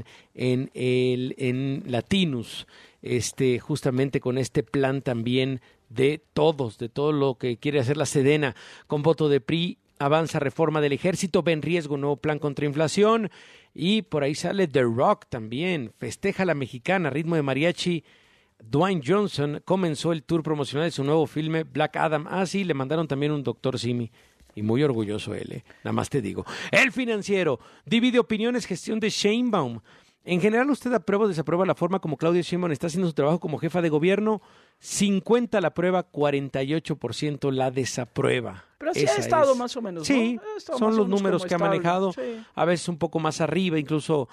en Latinus, justamente con este plan también de todo lo que quiere hacer la Sedena. Con voto de PRI avanza reforma del ejército, ve en riesgo nuevo plan contra inflación, y por ahí sale The Rock también, festeja la mexicana, ritmo de mariachi. Dwayne Johnson comenzó el tour promocional de su nuevo filme Black Adam. Sí, le mandaron también un Dr. Simi. Y muy orgulloso él, nada más te digo. El Financiero divide opiniones, gestión de Sheinbaum. En general, ¿usted aprueba o desaprueba la forma como Claudia Sheinbaum está haciendo su trabajo como jefa de gobierno? 50 la aprueba, 48% la desaprueba. Pero sí ha estado más o menos, sí, ¿no? son los números que ha manejado, sí. A veces un poco más arriba, incluso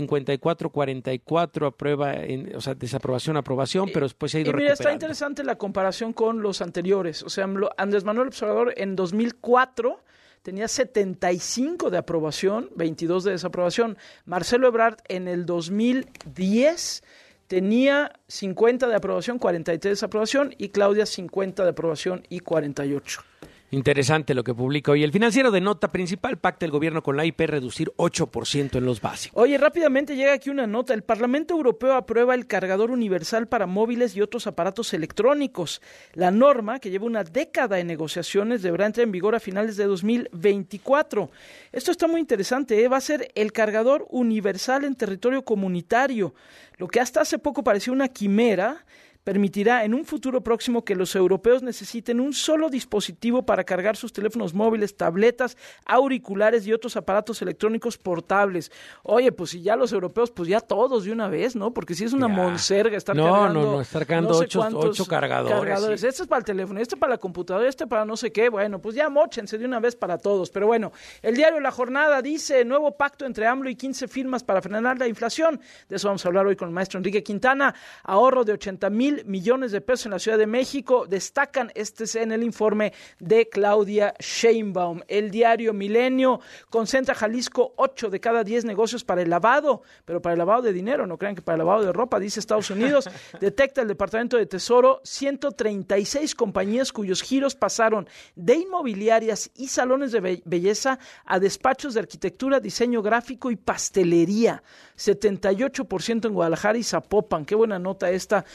54-44 aprueba, desaprobación, aprobación, pero después se ha ido recuperando. Está interesante la comparación con los anteriores. O sea, Andrés Manuel López Obrador en 2004 tenía 75 de aprobación, 22 de desaprobación. Marcelo Ebrard en el 2010 tenía 50 de aprobación, 43 de desaprobación, y Claudia 50 de aprobación y 48. Interesante lo que publica hoy El Financiero. De nota principal, pacta el gobierno con la IP reducir 8% en los básicos. Oye, rápidamente llega aquí una nota. El Parlamento Europeo aprueba el cargador universal para móviles y otros aparatos electrónicos. La norma, que lleva una década de negociaciones, deberá entrar en vigor a finales de 2024. Esto está muy interesante, va a ser el cargador universal en territorio comunitario. Lo que hasta hace poco parecía una quimera, permitirá en un futuro próximo que los europeos necesiten un solo dispositivo para cargar sus teléfonos móviles, tabletas, auriculares y otros aparatos electrónicos portables. Oye, pues si ya los europeos, pues ya todos de una vez, ¿no? Porque si es una monserga estar cargando... estar cargando 8 cargadores. Sí. Este es para el teléfono, este para la computadora, este para no sé qué. Bueno, pues ya móchense de una vez para todos. Pero bueno, el diario La Jornada dice: nuevo pacto entre AMLO y 15 firmas para frenar la inflación. De eso vamos a hablar hoy con el maestro Enrique Quintana. Ahorro de 80,000 millones de pesos en la Ciudad de México. Destacan en el informe de Claudia Sheinbaum. El diario Milenio: concentra Jalisco 8 de cada 10 negocios para el lavado, pero para el lavado de dinero, no crean que para el lavado de ropa, dice Estados Unidos. Detecta el Departamento de Tesoro 136 compañías cuyos giros pasaron de inmobiliarias y salones de belleza a despachos de arquitectura, diseño gráfico y pastelería. 78% en Guadalajara y Zapopan. Qué buena nota esta de Laura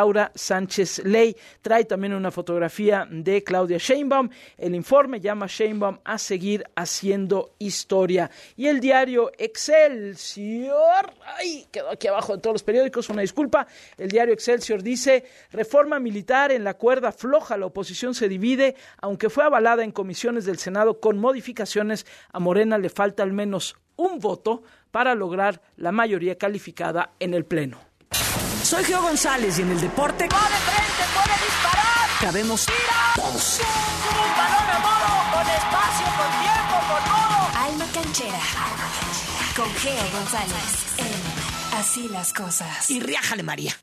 Laura Sánchez Ley. Trae también una fotografía de Claudia Sheinbaum. El informe llama a Sheinbaum a seguir haciendo historia. Y el diario Excelsior, quedó aquí abajo de todos los periódicos, una disculpa. El diario Excelsior dice: reforma militar en la cuerda floja, la oposición se divide, aunque fue avalada en comisiones del Senado con modificaciones, a Morena le falta al menos un voto para lograr la mayoría calificada en el Pleno. Soy Geo González y en el deporte... ¡Va de frente, puede disparar! Cabemos todos. ¡Balón a modo! ¡Con espacio, con tiempo, con modo! Alma Canchera. Con Geo González en Así las Cosas. Y riájale, María.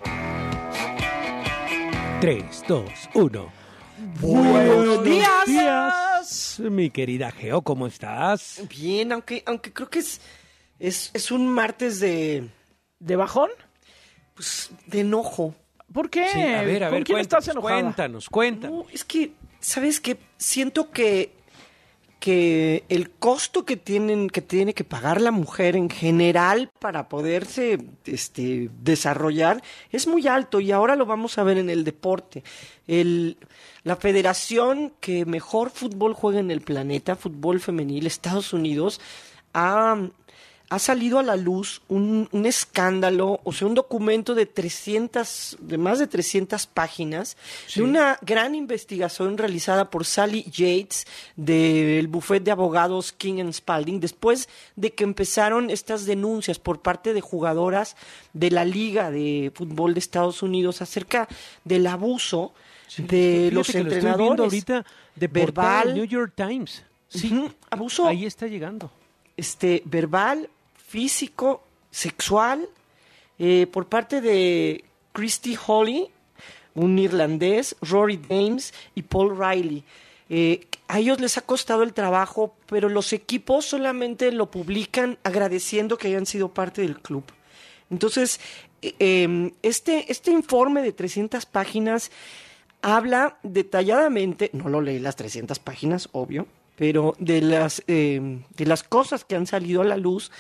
3, 2, 1. ¡Buenos días! Mi querida Geo, ¿cómo estás? Bien, aunque creo que es un martes de... ¿De bajón? Pues de enojo. ¿Por qué? Sí, a ver, ¿Con quién estás enojada? Cuéntanos. No, es que, ¿sabes qué? Siento que el costo que tiene que pagar la mujer en general para poderse desarrollar es muy alto, y ahora lo vamos a ver en el deporte. La federación que mejor fútbol juega en el planeta, fútbol femenil, Estados Unidos, ha salido a la luz un escándalo, o sea, un documento de más de 300 páginas, sí, de una gran investigación realizada por Sally Yates del bufete de abogados King & Spalding, después de que empezaron estas denuncias por parte de jugadoras de la Liga de Fútbol de Estados Unidos acerca del abuso de los entrenadores. Lo estoy viendo ahorita de verbal, New York Times. Sí, abuso. Ahí está llegando. Verbal, físico, sexual, por parte de Christy Holly, un irlandés, Rory Dames y Paul Riley. A ellos les ha costado el trabajo, pero los equipos solamente lo publican agradeciendo que hayan sido parte del club. Entonces, este informe de 300 páginas habla detalladamente, no lo leí las 300 páginas, obvio, pero de las cosas que han salido a la luz,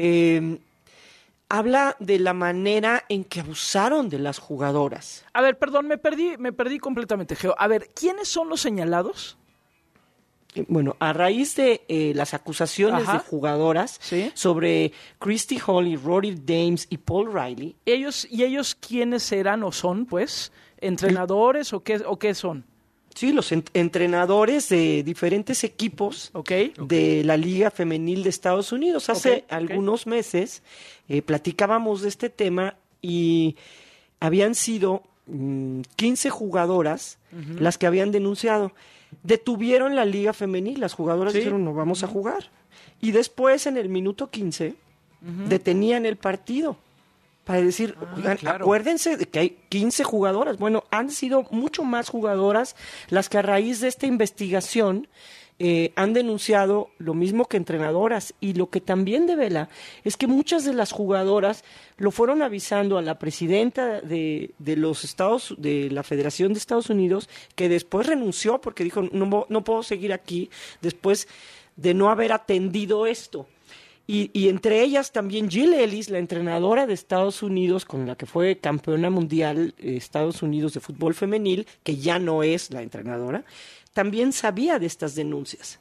habla de la manera en que abusaron de las jugadoras. A ver, perdón, me perdí completamente, Geo. A ver, ¿quiénes son los señalados? Bueno, a raíz de las acusaciones de jugadoras, ¿sí?, sobre Christy Holly, Rory Dames y Paul Riley. ¿Ellos quiénes eran o son, pues? ¿Entrenadores o qué son? Sí, los entrenadores de diferentes equipos de la Liga Femenil de Estados Unidos. Hace algunos meses platicábamos de este tema y habían sido 15 jugadoras las que habían denunciado. Detuvieron la Liga Femenil, las jugadoras dijeron no vamos a jugar. Y después, en el minuto 15, detenían el partido. Para decir, acuérdense de que hay 15 jugadoras. Bueno, han sido mucho más jugadoras las que a raíz de esta investigación han denunciado lo mismo que entrenadoras. Y lo que también devela es que muchas de las jugadoras lo fueron avisando a la presidenta de la Federación de Estados Unidos, que después renunció porque dijo, no puedo seguir aquí después de no haber atendido esto. Y entre ellas también Jill Ellis, la entrenadora de Estados Unidos, con la que fue campeona mundial Estados Unidos de fútbol femenil, que ya no es la entrenadora, también sabía de estas denuncias.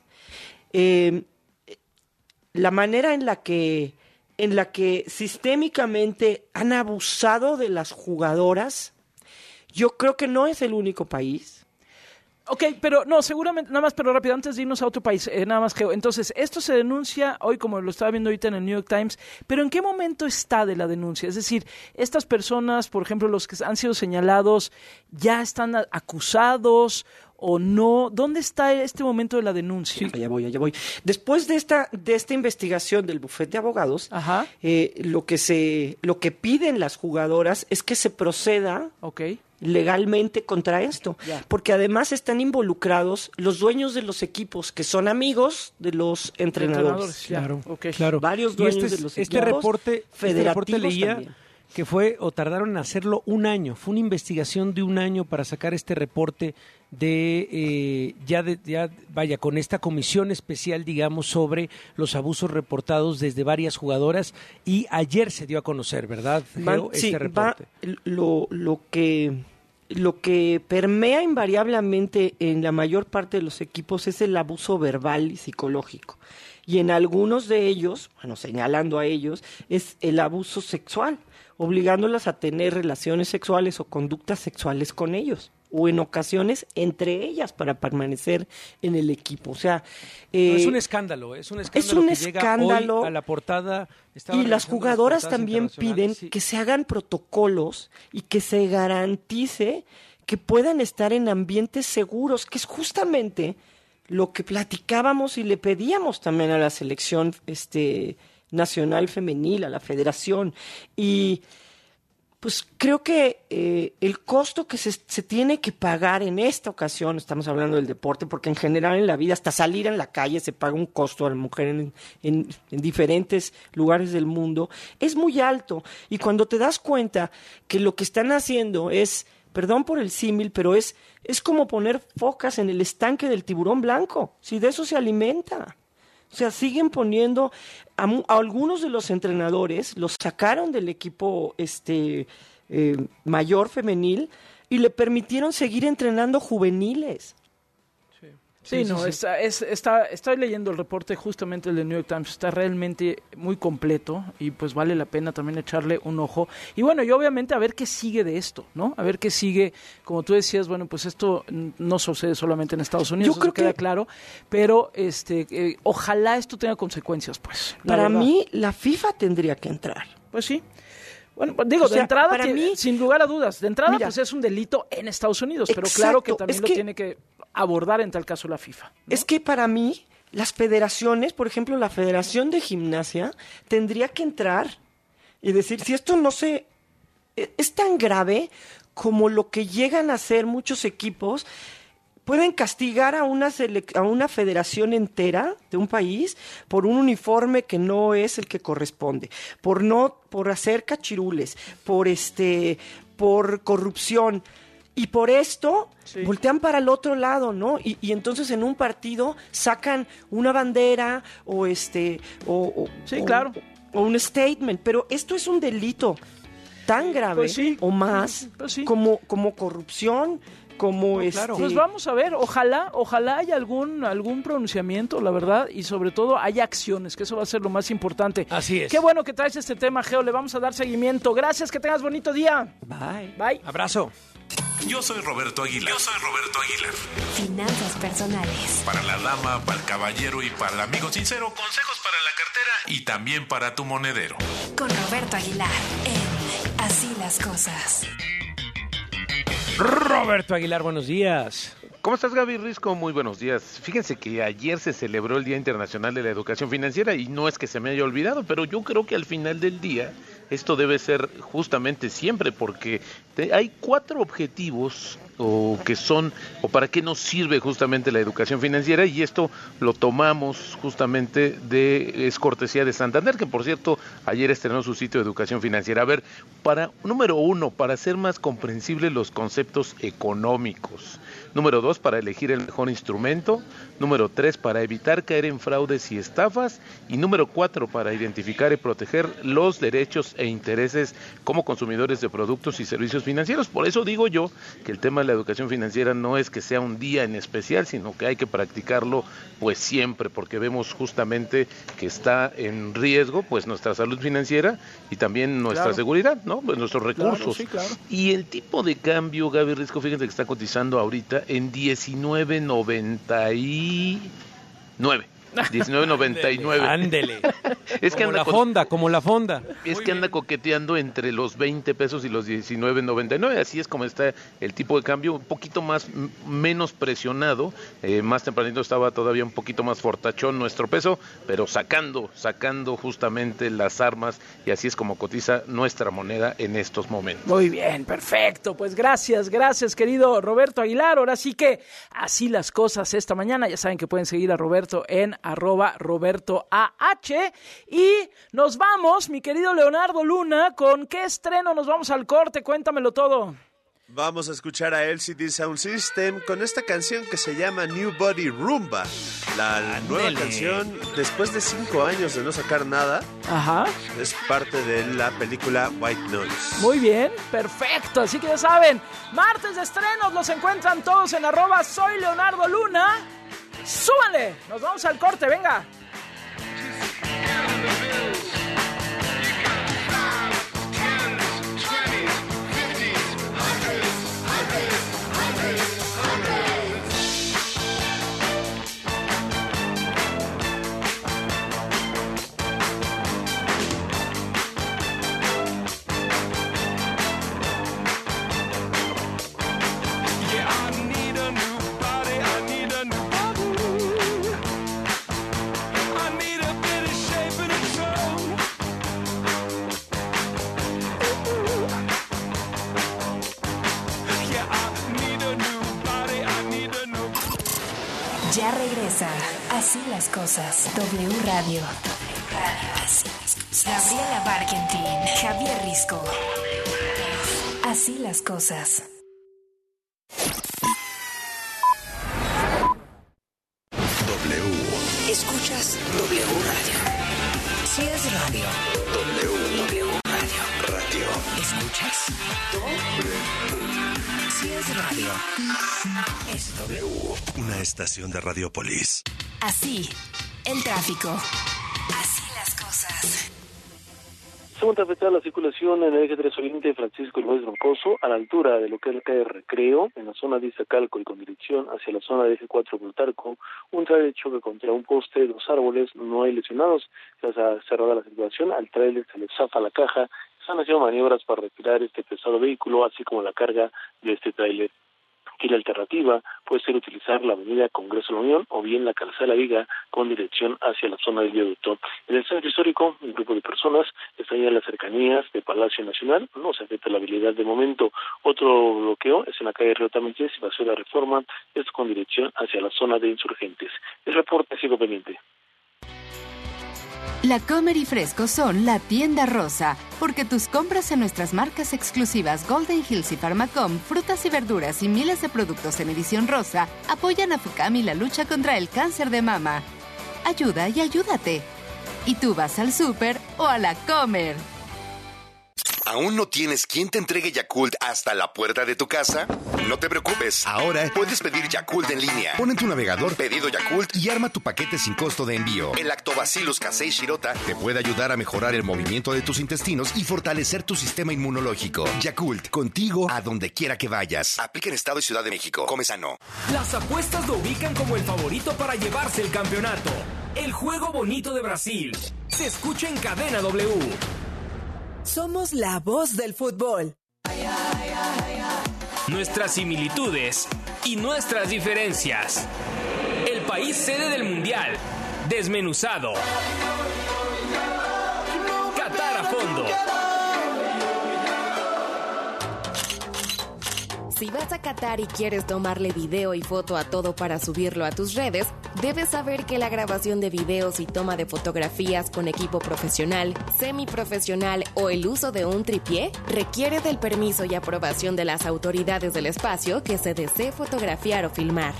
La manera en la que sistémicamente han abusado de las jugadoras, yo creo que no es el único país. Ok, pero no, seguramente, nada más, pero rápido, antes de irnos a otro país, nada más, Geo. Entonces, esto se denuncia hoy, como lo estaba viendo ahorita en el New York Times, pero ¿en qué momento está de la denuncia? Es decir, estas personas, por ejemplo, los que han sido señalados, ¿ya están acusados o no? ¿Dónde está este momento de la denuncia? Sí, allá voy. Después de esta investigación del bufete de abogados, lo que piden las jugadoras es que se proceda legalmente contra esto, porque además están involucrados los dueños de los equipos, que son amigos de los entrenadores. Claro. Varios dueños de los equipos. Este reporte leía también que tardaron en hacerlo un año. Fue una investigación de un año para sacar este reporte con esta comisión especial, digamos, sobre los abusos reportados desde varias jugadoras, y ayer se dio a conocer, ¿verdad, Geo, este reporte? lo que permea invariablemente en la mayor parte de los equipos es el abuso verbal y psicológico. Y en algunos de ellos, bueno, señalando a ellos, es el abuso sexual, obligándolas a tener relaciones sexuales o conductas sexuales con ellos, o en ocasiones entre ellas para permanecer en el equipo. O sea, es un escándalo, que llega hoy a la portada. Y las jugadoras también piden que se hagan protocolos y que se garantice que puedan estar en ambientes seguros, que es justamente lo que platicábamos y le pedíamos también a la selección nacional femenil, a la federación. Y pues creo que el costo que se tiene que pagar en esta ocasión, estamos hablando del deporte, porque en general en la vida, hasta salir en la calle se paga un costo a la mujer en diferentes lugares del mundo, es muy alto. Y cuando te das cuenta que lo que están haciendo es, perdón por el símil, pero es como poner focas en el estanque del tiburón blanco, si de eso se alimenta. O sea, siguen poniendo a algunos de los entrenadores, los sacaron del equipo mayor femenil y le permitieron seguir entrenando juveniles. Sí, estoy leyendo el reporte justamente el del New York Times, está realmente muy completo y pues vale la pena también echarle un ojo. Y bueno, y obviamente a ver qué sigue de esto, ¿no? A ver qué sigue, como tú decías, bueno, pues esto no sucede solamente en Estados Unidos, yo creo que queda claro, pero ojalá esto tenga consecuencias, pues. Para mí, la FIFA tendría que entrar. Pues sí. Bueno, digo, de entrada, para mí, sin lugar a dudas, de entrada, mira, pues es un delito en Estados Unidos, pero claro que también lo tiene que abordar en tal caso la FIFA, ¿no? Es que para mí, las federaciones, por ejemplo, la Federación de Gimnasia, tendría que entrar y decir, si esto no es tan grave como lo que llegan a hacer muchos equipos, pueden castigar a una federación entera de un país por un uniforme que no es el que corresponde, por hacer cachirules, por corrupción. Y por esto voltean para el otro lado, ¿no? Y entonces en un partido sacan una bandera o un statement. Pero esto es un delito tan grave o más como corrupción, como claro. Pues vamos a ver, ojalá haya algún pronunciamiento, la verdad, y sobre todo haya acciones, que eso va a ser lo más importante. Así es. Qué bueno que traes este tema, Geo, le vamos a dar seguimiento. Gracias, que tengas bonito día. Bye. Abrazo. Yo soy Roberto Aguilar. Finanzas personales. Para la dama, para el caballero y para el amigo sincero, consejos para la cartera y también para tu monedero. Con Roberto Aguilar en Así las Cosas. Roberto Aguilar, buenos días. ¿Cómo estás, Gaby Risco? Muy buenos días. Fíjense que ayer se celebró el Día Internacional de la Educación Financiera y no es que se me haya olvidado, pero yo creo que al final del día esto debe ser justamente siempre, porque hay 4 objetivos o para qué nos sirve justamente la educación financiera, y esto lo tomamos justamente es cortesía de Santander, que por cierto ayer estrenó su sitio de educación financiera. A ver, número 1, para hacer más comprensibles los conceptos económicos. Número 2, para elegir el mejor instrumento. Número 3, para evitar caer en fraudes y estafas. Y número 4, para identificar y proteger los derechos e intereses como consumidores de productos y servicios financieros. Por eso digo yo que el tema de la educación financiera no es que sea un día en especial, sino que hay que practicarlo pues siempre, porque vemos justamente que está en riesgo pues nuestra salud financiera y también nuestra seguridad, ¿no? Pues nuestros recursos. Claro. Y el tipo de cambio, Gaby Risco, fíjense que está cotizando ahorita en 19.99. 19.99. Ándele. Es que como la fonda. Es que anda coqueteando entre los 20 pesos y los 19.99. Así es como está el tipo de cambio, un poquito menos presionado. Más tempranito estaba todavía un poquito más fortachón nuestro peso, pero sacando justamente las armas, y así es como cotiza nuestra moneda en estos momentos. Muy bien, perfecto. Pues gracias, querido Roberto Aguilar. Ahora sí que así las cosas esta mañana. Ya saben que pueden seguir a Roberto en @RobertoAH. Y nos vamos, mi querido Leonardo Luna, ¿con qué estreno nos vamos al corte? Cuéntamelo todo. Vamos a escuchar a LCD Sound System con esta canción que se llama New Body Rumba. La nueva canción, después de 5 años de no sacar nada, es parte de la película White Noise. Muy bien, perfecto. Así que ya saben, martes de estrenos los encuentran todos en @soyleonardoluna. ¡Súbanle! Nos vamos al corte, venga. Ya regresa. Así las cosas. W Radio. Así las cosas. Gabriela Barkentin, Javier Risco. Así las cosas. W. Escuchas W Radio. Si es radio. W Radio. Radio. ¿Escuchas? Si es radio. Es W. Una estación de Radiopolis. Así, el tráfico. Así las cosas. Segunda afectada la circulación en el eje 3 Oriente Francisco Luis Broncoso, a la altura de lo que es la calle Recreo, en la zona de Iztacalco y con dirección hacia la zona del eje 4 Plutarco, un tráiler de choque contra un poste, 2 árboles, no hay lesionados, ya está cerrada la circulación, al tráiler se le zafa la caja, están haciendo maniobras para retirar este pesado vehículo, así como la carga de este tráiler. Aquí la alternativa puede ser utilizar la avenida Congreso de la Unión o bien la calzada de la Viga con dirección hacia la zona del viaducto. En el centro histórico, un grupo de personas está ya en las cercanías de Palacio Nacional, no se afecta la habilidad de momento. Otro bloqueo es en la calle Río Támesis y Paseo de la Reforma, esto con dirección hacia la zona de Insurgentes. El reporte sigo pendiente. La Comer y Fresco son la tienda rosa, porque tus compras en nuestras marcas exclusivas Golden Hills y Pharmacom, frutas y verduras y miles de productos en edición rosa apoyan a FUCAM y la lucha contra el cáncer de mama. Ayuda y ayúdate. Y tú vas al súper o a la Comer. ¿Aún no tienes quien te entregue Yakult hasta la puerta de tu casa? No te preocupes. Ahora puedes pedir Yakult en línea. Pon en tu navegador Pedido Yakult y arma tu paquete sin costo de envío. El Lactobacillus casei shirota te puede ayudar a mejorar el movimiento de tus intestinos y fortalecer tu sistema inmunológico. Yakult, contigo a donde quiera que vayas. Aplica en Estado y Ciudad de México. Come sano. Las apuestas lo ubican como el favorito para llevarse el campeonato. El juego bonito de Brasil. Se escucha en Cadena W. Somos la voz del fútbol. Nuestras similitudes y nuestras diferencias. El país sede del Mundial. Desmenuzado. Qatar a fondo. Si vas a Qatar y quieres tomarle video y foto a todo para subirlo a tus redes, debes saber que la grabación de videos y toma de fotografías con equipo profesional, semiprofesional o el uso de un tripié requiere del permiso y aprobación de las autoridades del espacio que se desee fotografiar o filmar.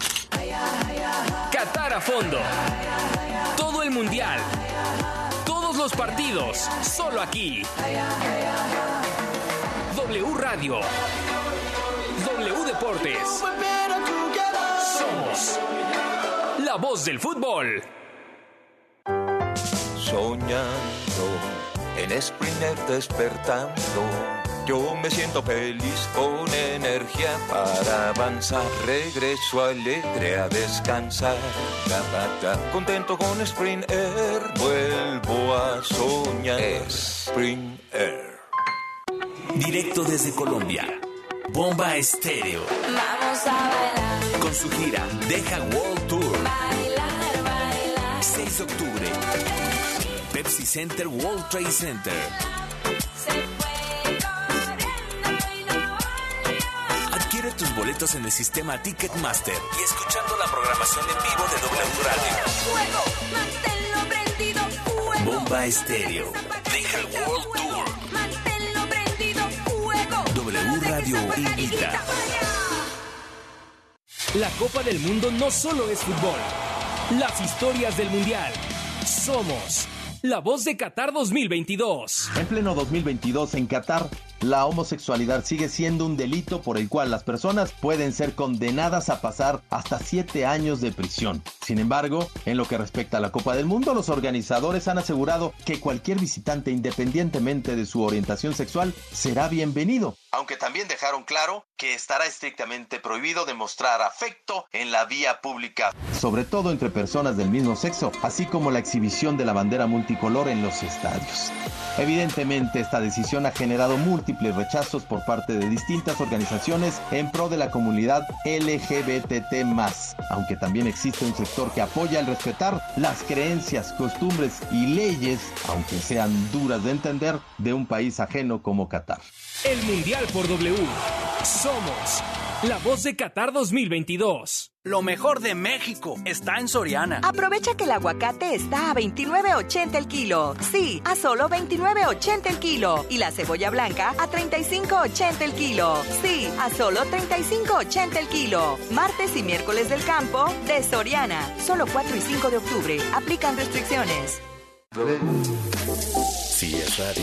Qatar a fondo. Todo el mundial. Todos los partidos. Solo aquí. W Radio. W Deportes. Somos la voz del fútbol. Soñando en Springer despertando, yo me siento feliz con energía para avanzar. Regreso alegre a descansar. Contento con Springer, vuelvo a soñar. Springer. Directo desde Colombia. Bomba Estéreo. Vamos a bailar. Con su gira Deja World Tour. Bailar, bailar. 6 de octubre. Pepsi Center, World Trade Center. Adquiere tus boletos en el sistema Ticketmaster y escuchando la programación en vivo de W Radio. Fuego, manténlo prendido. Fuego. Bomba Estéreo. Deja World Tour. Manténlo prendido. Fuego. W Radio invita. La Copa del Mundo no solo es fútbol. Las historias del Mundial. Somos La Voz de Qatar 2022. En pleno 2022 en Qatar, la homosexualidad sigue siendo un delito por el cual las personas pueden ser condenadas a pasar hasta 7 años de prisión. Sin embargo, en lo que respecta a la Copa del Mundo, los organizadores han asegurado que cualquier visitante, independientemente de su orientación sexual, será bienvenido. Aunque también dejaron claro que estará estrictamente prohibido demostrar afecto en la vía pública, sobre todo entre personas del mismo sexo, así como la exhibición de la bandera multicolor en los estadios. Evidentemente, esta decisión ha generado múltiples rechazos por parte de distintas organizaciones en pro de la comunidad LGBT+, aunque también existe un sector que apoya el respetar las creencias, costumbres y leyes, aunque sean duras de entender, de un país ajeno como Qatar. El Mundial por W. Somos La Voz de Qatar 2022. Lo mejor de México está en Soriana. Aprovecha que el aguacate está a $29.80 el kilo. Sí, a solo $29.80 el kilo. Y la cebolla blanca a $35.80 el kilo. Sí, a solo $35.80 el kilo. Martes y miércoles del campo de Soriana. Solo 4 y 5 de octubre. Aplican restricciones. Sí es radio.